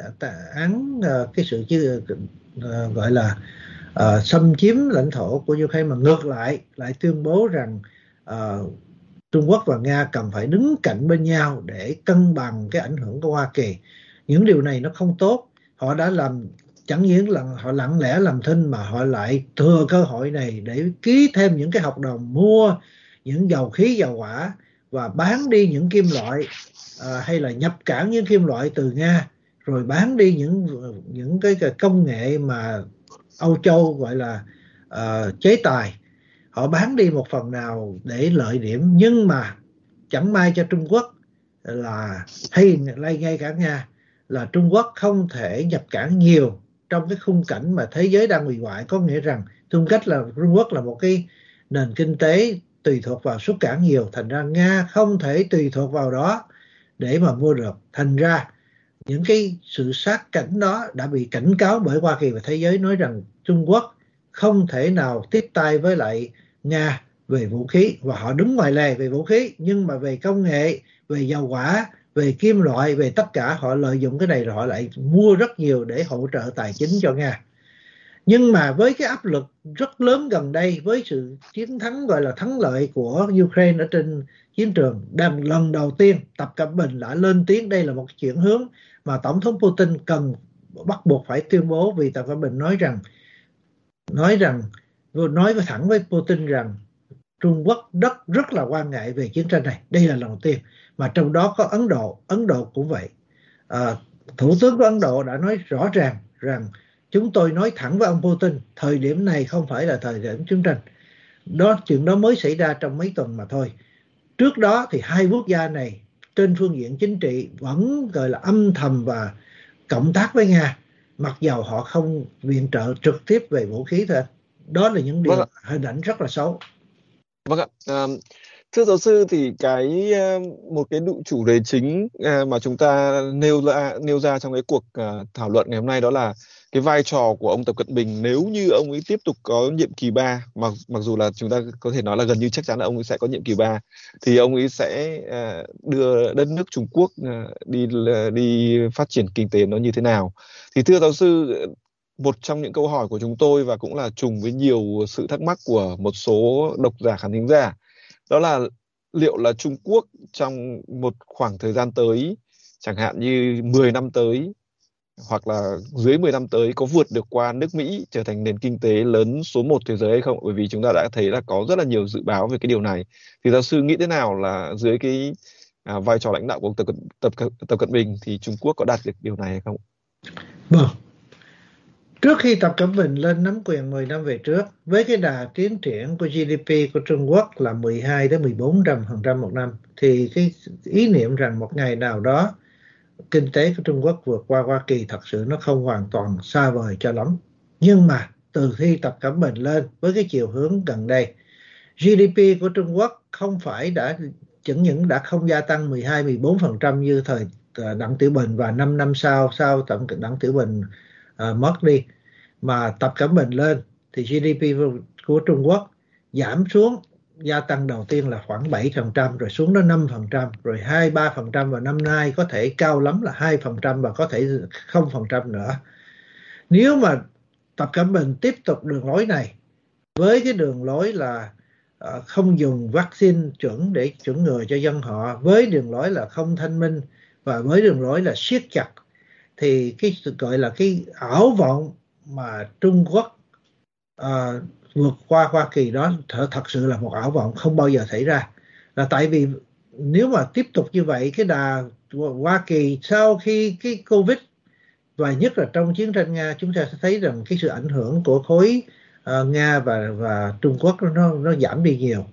án uh, cái sự chứ uh, gọi là uh, xâm chiếm lãnh thổ của Ukraine, mà ngược lại lại tuyên bố rằng uh, Trung Quốc và Nga cần phải đứng cạnh bên nhau để cân bằng cái ảnh hưởng của Hoa Kỳ. Những điều này nó không tốt. Họ đã làm, chẳng những là họ lặng lẽ làm thinh mà họ lại thừa cơ hội này để ký thêm những cái hợp đồng mua những dầu khí dầu hỏa và bán đi những kim loại à, hay là nhập cảng những kim loại từ Nga, rồi bán đi những những cái, cái công nghệ mà Âu Châu gọi là uh, chế tài. Họ bán đi một phần nào để lợi điểm, nhưng mà chẳng may cho Trung Quốc là hay lay ngay cả Nga là Trung Quốc không thể nhập cảng nhiều trong cái khung cảnh mà thế giới đang hủy hoại. Có nghĩa rằng chung cách là Trung Quốc là một cái nền kinh tế tùy thuộc vào xuất cảng nhiều, thành ra Nga không thể tùy thuộc vào đó để mà mua được. Thành ra những cái sự sát cảnh đó đã bị cảnh cáo bởi Hoa Kỳ và thế giới, nói rằng Trung Quốc không thể nào tiếp tay với lại Nga về vũ khí, và họ đứng ngoài lề về vũ khí, nhưng mà về công nghệ, về dầu hỏa, về kim loại, về tất cả họ lợi dụng cái này rồi họ lại mua rất nhiều để hỗ trợ tài chính cho Nga. Nhưng mà với cái áp lực rất lớn gần đây, với sự chiến thắng gọi là thắng lợi của Ukraine ở trên chiến trường, đang lần đầu tiên Tập Cận Bình đã lên tiếng đây là một chuyển hướng mà Tổng thống Putin cần bắt buộc phải tuyên bố, vì Tập Cận Bình nói rằng nói rằng nói với thẳng với Putin rằng Trung Quốc rất rất là quan ngại về chiến tranh này. Đây là lần đầu tiên, mà trong đó có Ấn Độ, Ấn Độ cũng vậy. À, Thủ tướng của Ấn Độ đã nói rõ ràng rằng chúng tôi nói thẳng với ông Putin, thời điểm này không phải là thời điểm chiến tranh. Đó, chuyện đó mới xảy ra trong mấy tuần mà thôi. Trước đó thì hai quốc gia này trên phương diện chính trị vẫn gọi là âm thầm và cộng tác với Nga, mặc dầu họ không viện trợ trực tiếp về vũ khí thôi. Đó là những điều Vâng ạ. hình ảnh rất là xấu. Vâng ạ. À, thưa giáo sư thì cái một cái chủ đề chính mà chúng ta nêu ra nêu ra trong cái cuộc thảo luận ngày hôm nay đó là cái vai trò của ông Tập Cận Bình nếu như ông ấy tiếp tục có nhiệm kỳ ba, mặc mặc dù là chúng ta có thể nói là gần như chắc chắn là ông ấy sẽ có nhiệm kỳ ba, thì ông ấy sẽ đưa đất nước Trung Quốc đi đi phát triển kinh tế nó như thế nào. Thì thưa giáo sư, một trong những câu hỏi của chúng tôi và cũng là trùng với nhiều sự thắc mắc của một số độc giả khán thính giả, đó là liệu là Trung Quốc trong một khoảng thời gian tới, chẳng hạn như mười năm tới hoặc là dưới mười năm tới, có vượt được qua nước Mỹ trở thành nền kinh tế lớn số một thế giới hay không? Bởi vì chúng ta đã thấy là có rất là nhiều dự báo về cái điều này. Thì giáo sư nghĩ thế nào là dưới cái à, vai trò lãnh đạo của Tập, Tập, Tập Cận Bình thì Trung Quốc có đạt được điều này hay không? Vâng. Trước khi Tập Cận Bình lên nắm quyền mười năm về trước, với cái đà tiến triển của giê đê pê của Trung Quốc là mười hai đến mười bốn phần trăm một năm, thì cái ý niệm rằng một ngày nào đó kinh tế của Trung Quốc vượt qua Hoa Kỳ thật sự nó không hoàn toàn xa vời cho lắm. Nhưng mà từ khi Tập Cận Bình lên với cái chiều hướng gần đây, giê đê pê của Trung Quốc không phải đã chẳng những đã không gia tăng mười hai mười bốn phần trăm như thời Đặng Tiểu Bình và năm năm sau sau Đặng Tiểu Bình uh, mất đi, mà Tập Cận Bình lên thì giê đê pê của Trung Quốc giảm xuống gia tăng đầu tiên là khoảng bảy phần trăm, rồi xuống đến năm phần trăm, rồi hai ba phần trăm, và năm nay có thể cao lắm là hai phần trăm và có thể không phần trăm nữa. Nếu mà Tập Cận Bình tiếp tục đường lối này với cái đường lối là uh, không dùng vaccine chuẩn để chuẩn ngừa cho dân họ, với đường lối là không thanh minh và với đường lối là siết chặt, thì cái gọi là cái ảo vọng mà Trung Quốc uh, vượt qua Hoa Kỳ đó thật, thật sự là một ảo vọng không bao giờ xảy ra. Là tại vì nếu mà tiếp tục như vậy, cái đà Hoa Kỳ sau khi cái Covid, và nhất là trong chiến tranh Nga, chúng ta sẽ thấy rằng cái sự ảnh hưởng của khối uh, Nga và và Trung Quốc nó nó giảm đi nhiều.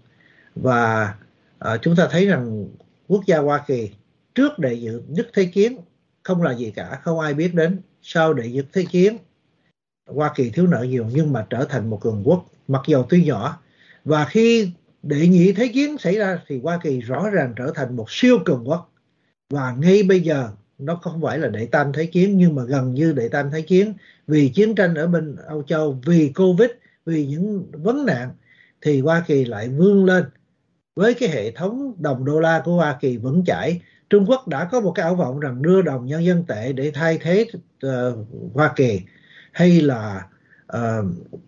Và uh, chúng ta thấy rằng quốc gia Hoa Kỳ trước đệ nhất thế chiến không là gì cả, không ai biết đến. Sau đệ nhất thế chiến, Hoa Kỳ thiếu nợ nhiều nhưng mà trở thành một cường quốc, mặc dù tuy nhỏ. Và khi đệ nhị thế chiến xảy ra thì Hoa Kỳ rõ ràng trở thành một siêu cường quốc. Và ngay bây giờ nó không phải là đệ tam thế chiến nhưng mà gần như đệ tam thế chiến, vì chiến tranh ở bên Âu Châu, vì Covid, vì những vấn nạn, thì Hoa Kỳ lại vươn lên với cái hệ thống đồng đô la của Hoa Kỳ vững chãi. Trung Quốc đã có một cái ảo vọng rằng đưa đồng nhân dân tệ để thay thế uh, Hoa Kỳ, hay là uh,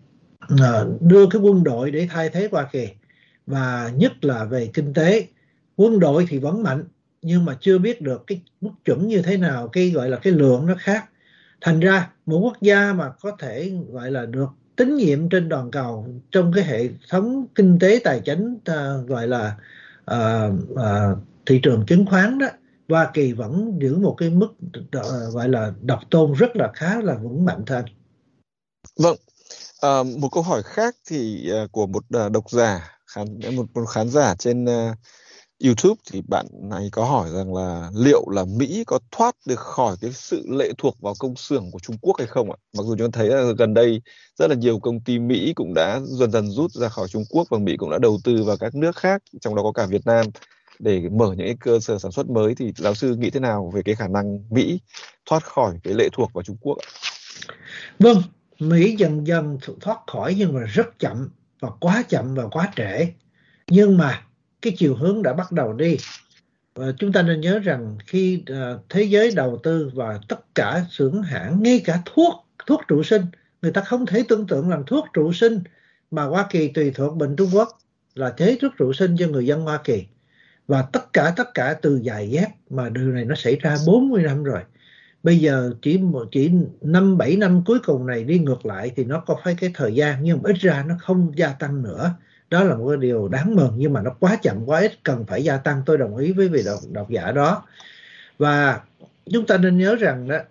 uh, đưa cái quân đội để thay thế Hoa Kỳ. Và nhất là về kinh tế, quân đội thì vẫn mạnh nhưng mà chưa biết được cái mức chuẩn như thế nào, cái gọi là cái lượng nó khác. Thành ra một quốc gia mà có thể gọi là được tín nhiệm trên toàn cầu trong cái hệ thống kinh tế tài chính uh, gọi là uh, uh, thị trường chứng khoán đó, Hoa Kỳ vẫn giữ một cái mức uh, gọi là độc tôn rất là khá là vững mạnh thôi. Vâng, à, một câu hỏi khác thì uh, của một uh, độc giả, khán, một, một khán giả trên uh, YouTube, thì bạn này có hỏi rằng là liệu là Mỹ có thoát được khỏi cái sự lệ thuộc vào công xưởng của Trung Quốc hay không ạ? Mặc dù chúng ta thấy là gần đây rất là nhiều công ty Mỹ cũng đã dần dần rút ra khỏi Trung Quốc, và Mỹ cũng đã đầu tư vào các nước khác, trong đó có cả Việt Nam, để mở những cái cơ sở sản xuất mới. Thì giáo sư nghĩ thế nào về cái khả năng Mỹ thoát khỏi cái lệ thuộc vào Trung Quốc ạ? Vâng, Mỹ dần dần thoát khỏi nhưng mà rất chậm, và quá chậm và quá trễ. Nhưng mà cái chiều hướng đã bắt đầu đi. Và chúng ta nên nhớ rằng khi uh, thế giới đầu tư vào tất cả xưởng hãng, ngay cả thuốc, thuốc trụ sinh, người ta không thể tưởng tượng rằng thuốc trụ sinh mà Hoa Kỳ tùy thuộc bên Trung Quốc là chế thuốc trụ sinh cho người dân Hoa Kỳ. Và tất cả tất cả từ giày dép, mà điều này nó xảy ra bốn mươi năm rồi. Bây giờ chỉ chỉ năm bảy năm cuối cùng này đi ngược lại thì nó có phải cái thời gian, nhưng mà ít ra nó không gia tăng nữa. Đó là một cái điều đáng mừng, nhưng mà nó quá chậm quá ít, cần phải gia tăng. Tôi đồng ý với vị độc, độc giả đó. Và chúng ta nên nhớ rằng đó,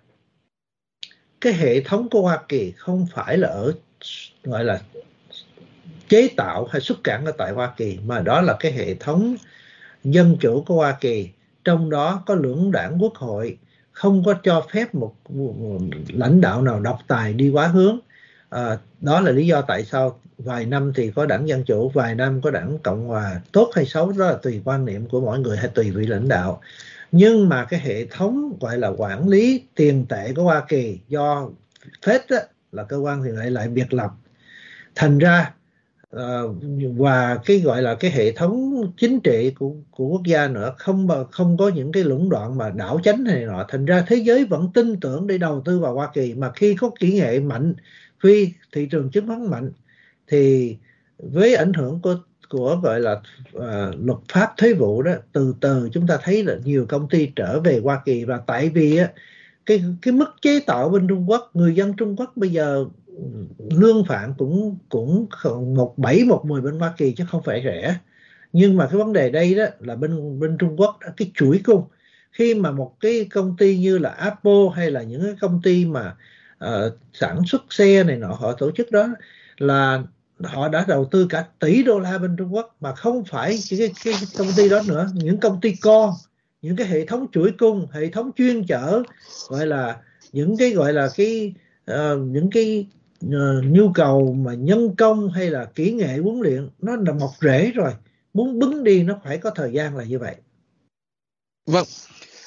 cái hệ thống của Hoa Kỳ không phải là ở gọi là chế tạo hay xuất cảng ở tại Hoa Kỳ, mà đó là cái hệ thống dân chủ của Hoa Kỳ, trong đó có lưỡng đảng quốc hội, không có cho phép một, một, một lãnh đạo nào độc tài đi quá hướng. À, đó là lý do tại sao vài năm thì có đảng Dân Chủ, vài năm có đảng Cộng Hòa. Tốt hay xấu đó là tùy quan niệm của mỗi người hay tùy vị lãnh đạo. Nhưng mà cái hệ thống gọi là quản lý tiền tệ của Hoa Kỳ do Fed đó, là cơ quan tiền tệ lại biệt lập. Thành ra Uh, và cái gọi là cái hệ thống chính trị của, của quốc gia nữa, không không có những cái lũng đoạn mà đảo chánh này nọ. Thành ra thế giới vẫn tin tưởng để đầu tư vào Hoa Kỳ. Mà khi có kỹ nghệ mạnh, khi thị trường chứng khoán mạnh, thì với ảnh hưởng của của gọi là uh, luật pháp thuế vụ đó, từ từ chúng ta thấy là nhiều công ty trở về Hoa Kỳ. Và tại vì á, cái cái mức chế tạo bên Trung Quốc, người dân Trung Quốc bây giờ lương phạm cũng cũng một bảy một mười bên Hoa Kỳ chứ không phải rẻ. Nhưng mà cái vấn đề đây đó là bên bên Trung Quốc đó, cái chuỗi cung, khi mà một cái công ty như là Apple hay là những cái công ty mà uh, sản xuất xe này nọ, họ tổ chức đó là họ đã đầu tư cả tỷ đô la bên Trung Quốc, mà không phải chỉ cái, cái công ty đó nữa, những công ty con, những cái hệ thống chuỗi cung, hệ thống chuyên chở, gọi là những cái gọi là cái uh, những cái uh, nhu cầu mà nhân công hay là kỹ nghệ huấn luyện, nó là mọc rễ rồi, muốn bứng đi nó phải có thời gian là như vậy. Vâng,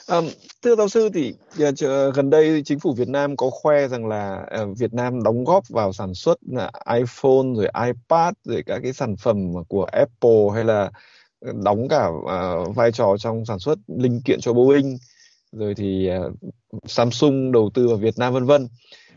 À, thưa giáo sư thì à, chờ- gần đây chính phủ Việt Nam có khoe rằng là à, Việt Nam đóng góp vào sản xuất là iPhone rồi iPad rồi các cái sản phẩm của Apple, hay là đóng cả à, vai trò trong sản xuất linh kiện cho Boeing, rồi thì à, Samsung đầu tư vào Việt Nam vân vân.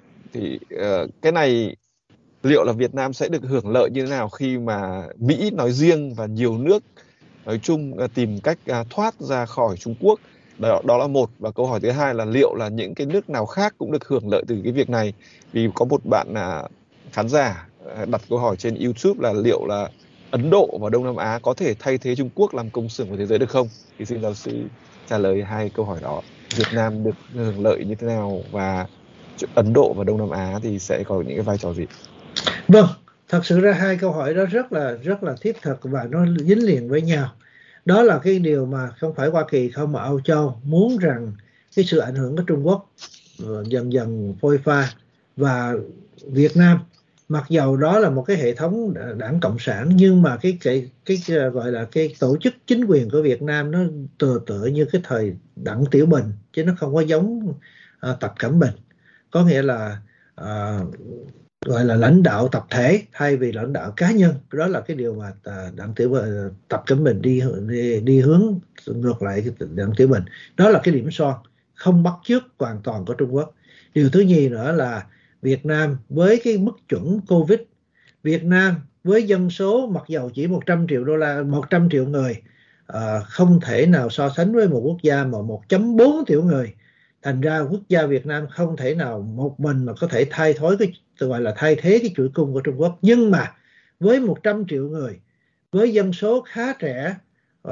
Thì à, cái này liệu là Việt Nam sẽ được hưởng lợi như thế nào khi mà Mỹ nói riêng và nhiều nước nói chung à, tìm cách à, thoát ra khỏi Trung Quốc? Đó, đó là một. Và câu hỏi thứ hai là liệu là những cái nước nào khác cũng được hưởng lợi từ cái việc này? Vì có một bạn à, khán giả à, đặt câu hỏi trên YouTube là liệu là Ấn Độ và Đông Nam Á có thể thay thế Trung Quốc làm công xưởng của thế giới được không? Thì xin giáo sư trả lời hai câu hỏi đó. Việt Nam được hưởng lợi như thế nào, và Ấn Độ và Đông Nam Á thì sẽ có những cái vai trò gì? Vâng, thật sự ra hai câu hỏi đó rất là rất là thiết thực và nó dính liền với nhau. Đó là cái điều mà không phải Hoa Kỳ không mà Âu Châu muốn rằng cái sự ảnh hưởng của Trung Quốc uh, dần dần phôi pha, và Việt Nam mặc dầu đó là một cái hệ thống đảng cộng sản, nhưng mà cái cái cái, cái gọi là cái tổ chức chính quyền của Việt Nam nó tựa tựa như cái thời Đặng Tiểu Bình, chứ nó không có giống uh, Tập Cận Bình. Có nghĩa là uh, gọi là lãnh đạo tập thể thay vì lãnh đạo cá nhân. Đó là cái điều mà Đặng Tiểu Bình, Tập Cận Bình đi, đi đi hướng ngược lại Đặng Tiểu Bình. Đó là cái điểm son, không bắt chước hoàn toàn của Trung Quốc. Điều thứ nhì nữa là Việt Nam với cái mức chuẩn Covid, Việt Nam với dân số mặc dầu chỉ một trăm triệu đô la, một trăm triệu người, à, không thể nào so sánh với một quốc gia mà một phẩy bốn triệu người. Thành ra quốc gia Việt Nam không thể nào một mình mà có thể thay thối cái gọi là thay thế cái chuỗi cung của Trung Quốc. Nhưng mà với một trăm triệu người, với dân số khá trẻ, uh,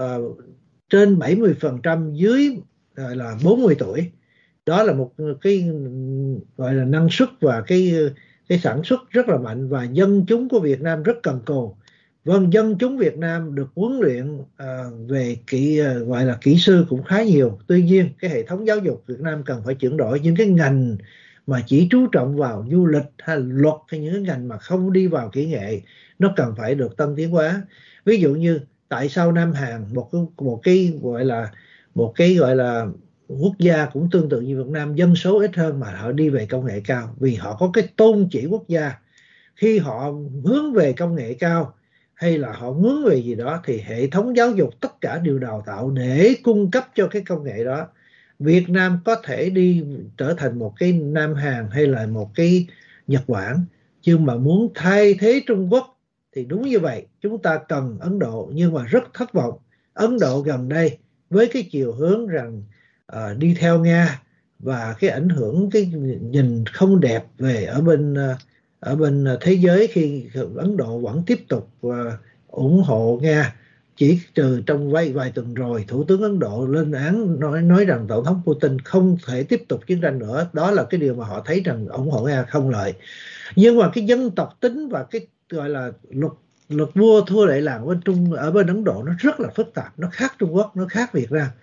trên bảy mươi phần trăm dưới uh, là bốn mươi tuổi, đó là một cái gọi là năng suất và cái cái sản xuất rất là mạnh, và dân chúng của Việt Nam rất cần cù. Vâng, dân chúng Việt Nam được huấn luyện uh, về kỹ uh, gọi là kỹ sư cũng khá nhiều. Tuy nhiên cái hệ thống giáo dục Việt Nam cần phải chuyển đổi. Những cái ngành mà chỉ chú trọng vào du lịch hay luật, hay những cái ngành mà không đi vào kỹ nghệ, nó cần phải được tân tiến hóa. Ví dụ như tại sao Nam Hàn, một cái một cái gọi là một cái gọi là quốc gia cũng tương tự như Việt Nam, dân số ít hơn mà họ đi về công nghệ cao, vì họ có cái tôn chỉ quốc gia. Khi họ hướng về công nghệ cao hay là họ hướng về gì đó thì hệ thống giáo dục tất cả đều đào tạo để cung cấp cho cái công nghệ đó. Việt Nam có thể đi trở thành một cái Nam Hàn hay là một cái Nhật Bản, nhưng mà muốn thay thế Trung Quốc thì đúng như vậy, chúng ta cần Ấn Độ. Nhưng mà rất thất vọng, Ấn Độ gần đây với cái chiều hướng rằng uh, đi theo Nga, và cái ảnh hưởng, cái nhìn không đẹp về ở bên uh, ở bên thế giới, khi Ấn Độ vẫn tiếp tục uh, ủng hộ Nga. Chỉ trừ trong vài, vài tuần rồi, Thủ tướng Ấn Độ lên án nói, nói rằng Tổng thống Putin không thể tiếp tục chiến tranh nữa. Đó là cái điều mà họ thấy rằng ủng hộ Nga không lợi. Nhưng mà cái dân tộc tính và cái gọi là luật luật vua thua lệ làng bên Trung ở bên Ấn Độ nó rất là phức tạp, nó khác Trung Quốc, nó khác Việt Nam.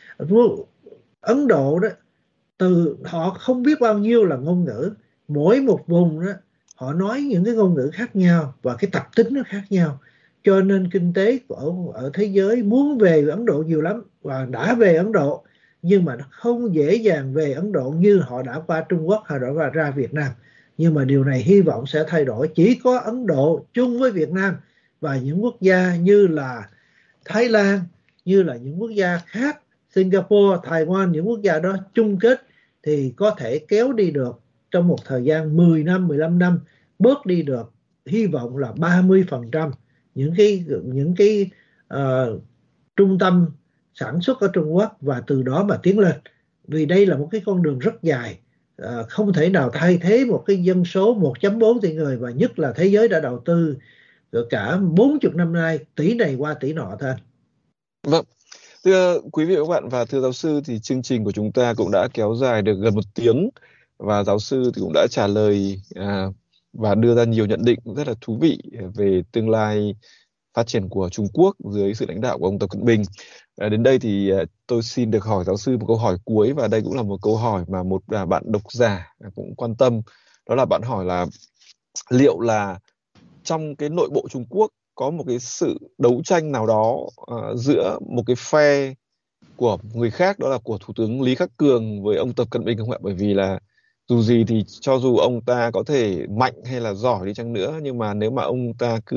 Ấn Độ đó, từ họ không biết bao nhiêu là ngôn ngữ, mỗi một vùng đó họ nói những cái ngôn ngữ khác nhau và cái tập tính nó khác nhau, cho nên kinh tế ở ở thế giới muốn về Ấn Độ nhiều lắm và đã về Ấn Độ, nhưng mà nó không dễ dàng về Ấn Độ như họ đã qua Trung Quốc hay đã qua ra Việt Nam. Nhưng mà điều này hy vọng sẽ thay đổi. Chỉ có Ấn Độ chung với Việt Nam và những quốc gia như là Thái Lan, như là những quốc gia khác, Singapore, Taiwan, những quốc gia đó chung kết thì có thể kéo đi được trong một thời gian mười năm, mười lăm năm, bớt đi được hy vọng là ba mươi phần trăm những cái những cái uh, trung tâm sản xuất ở Trung Quốc, và từ đó mà tiến lên. Vì đây là một cái con đường rất dài, uh, không thể nào thay thế một cái dân số một phẩy bốn tỷ người, và nhất là thế giới đã đầu tư cả bốn mươi năm nay, tỷ này qua tỷ nọ thôi. Vâng, thưa quý vị và các bạn và thưa giáo sư, thì chương trình của chúng ta cũng đã kéo dài được gần một tiếng, và giáo sư thì cũng đã trả lời à, và đưa ra nhiều nhận định rất là thú vị về tương lai phát triển của Trung Quốc dưới sự lãnh đạo của ông Tập Cận Bình. À, đến đây thì à, tôi xin được hỏi giáo sư một câu hỏi cuối, và đây cũng là một câu hỏi mà một à, bạn độc giả cũng quan tâm. Đó là bạn hỏi là liệu là trong cái nội bộ Trung Quốc có một cái sự đấu tranh nào đó uh, giữa một cái phe của người khác, đó là của Thủ tướng Lý Khắc Cường với ông Tập Cận Bình không ạ? Bởi vì là dù gì thì cho dù ông ta có thể mạnh hay là giỏi đi chăng nữa, nhưng mà nếu mà ông ta cứ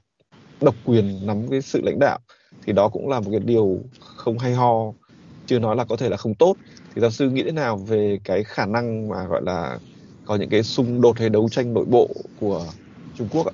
độc quyền nắm cái sự lãnh đạo thì đó cũng là một cái điều không hay ho, chưa nói là có thể là không tốt. Thì giáo sư nghĩ thế nào về cái khả năng mà gọi là có những cái xung đột hay đấu tranh nội bộ của Trung Quốc ạ?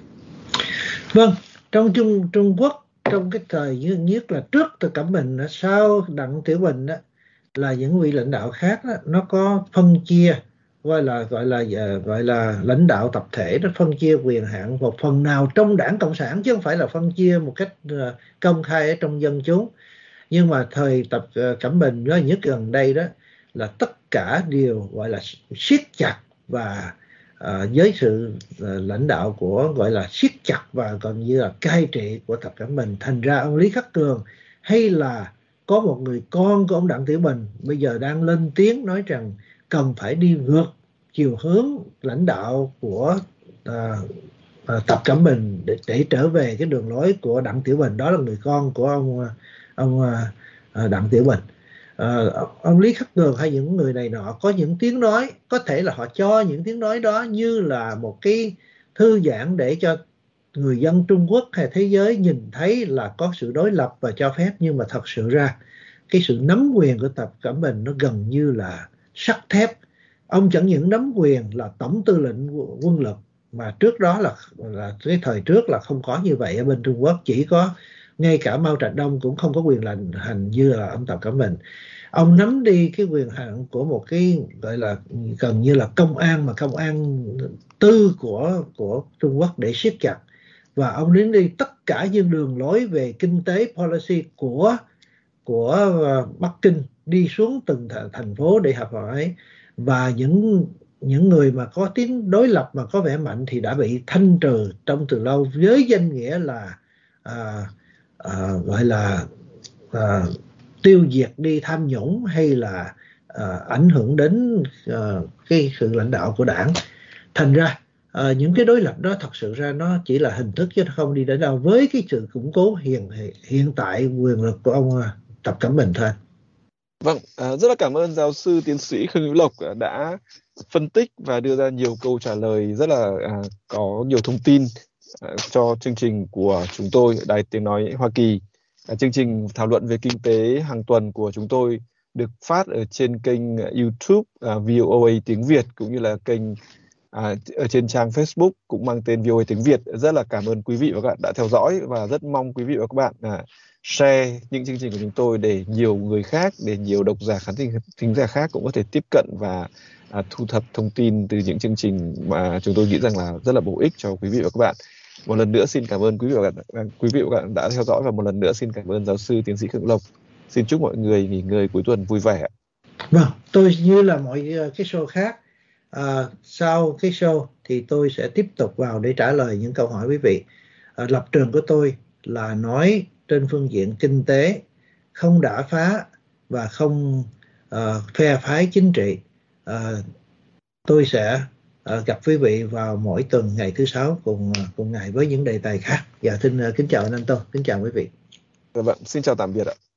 Vâng, trong Trung Trung Quốc, trong cái thời như nhất là trước Tập Cận Bình, sau Đặng Tiểu Bình đó, là những vị lãnh đạo khác đó, nó có phân chia, gọi là gọi là gọi là lãnh đạo tập thể, nó phân chia quyền hạn một phần nào trong Đảng Cộng sản, chứ không phải là phân chia một cách uh, công khai ở trong dân chúng. Nhưng mà thời Tập uh, Cận Bình đó, nhất gần đây đó, là tất cả đều gọi là siết chặt, và uh, với sự uh, lãnh đạo của gọi là siết chặt và gần như là cai trị của Tập Cận Bình, thành ra ông Lý Khắc Cường hay là có một người con của ông Đặng Tiểu Bình bây giờ đang lên tiếng nói rằng cần phải đi ngược chiều hướng lãnh đạo của à, à, Tập Cận Bình để, để trở về cái đường lối của Đặng Tiểu Bình. Đó là người con của ông ông à, Đặng Tiểu Bình. À, ông Lý Khắc Cường hay những người này nọ có những tiếng nói, có thể là họ cho những tiếng nói đó như là một cái thư giãn để cho người dân Trung Quốc hay thế giới nhìn thấy là có sự đối lập và cho phép, nhưng mà thật sự ra cái sự nắm quyền của Tập Cận Bình nó gần như là sắt thép. Ông chẳng những nắm quyền là tổng tư lệnh quân lực, mà trước đó là là cái thời trước là không có như vậy ở bên Trung Quốc, chỉ có ngay cả Mao Trạch Đông cũng không có quyền hành hành như là ông Tập Cận Bình. Ông nắm đi cái quyền hạn của một cái gọi là gần như là công an, mà công an tư của của Trung Quốc để siết chặt, và ông đến đi tất cả những đường lối về kinh tế policy của của Bắc Kinh đi xuống từng thành phố để học hỏi, và những những người mà có tiếng đối lập mà có vẻ mạnh thì đã bị thanh trừ trong từ lâu với danh nghĩa là à, à, gọi là à, tiêu diệt đi tham nhũng hay là à, ảnh hưởng đến à, cái sự lãnh đạo của đảng. Thành ra à, những cái đối lập đó thật sự ra nó chỉ là hình thức chứ không đi đến đâu với cái sự củng cố hiện hiện tại quyền lực của ông Tập Cận Bình thôi. Vâng, à, rất là cảm ơn giáo sư tiến sĩ Khương Hữu Lộc đã phân tích và đưa ra nhiều câu trả lời rất là à, có nhiều thông tin à, cho chương trình của chúng tôi, Đài Tiếng Nói Hoa Kỳ. À, chương trình thảo luận về kinh tế hàng tuần của chúng tôi được phát ở trên kênh YouTube à, vê o a tiếng Việt, cũng như là kênh à, ở trên trang Facebook cũng mang tên vê o a tiếng Việt. Rất là cảm ơn quý vị và các bạn đã theo dõi, và rất mong quý vị và các bạn à, share những chương trình của chúng tôi để nhiều người khác, để nhiều độc giả khán thính, thính giả khác cũng có thể tiếp cận và à, thu thập thông tin từ những chương trình mà chúng tôi nghĩ rằng là rất là bổ ích cho quý vị và các bạn. Một lần nữa xin cảm ơn quý vị và các bạn, quý vị và các bạn đã theo dõi, và một lần nữa xin cảm ơn giáo sư tiến sĩ Khương Lộc. Xin chúc mọi người nghỉ ngơi cuối tuần vui vẻ. Vâng, tôi như là mọi cái show khác, à, sau cái show thì tôi sẽ tiếp tục vào để trả lời những câu hỏi quý vị. À, lập trường của tôi là nói trên phương diện kinh tế, không đả phá và không uh, phe phái chính trị. Uh, tôi sẽ uh, gặp quý vị vào mỗi tuần ngày thứ sáu cùng cùng ngày với những đề tài khác. Dạ, xin uh, kính chào anh Anton, kính chào quý vị. Dạ vâng, xin chào tạm biệt ạ.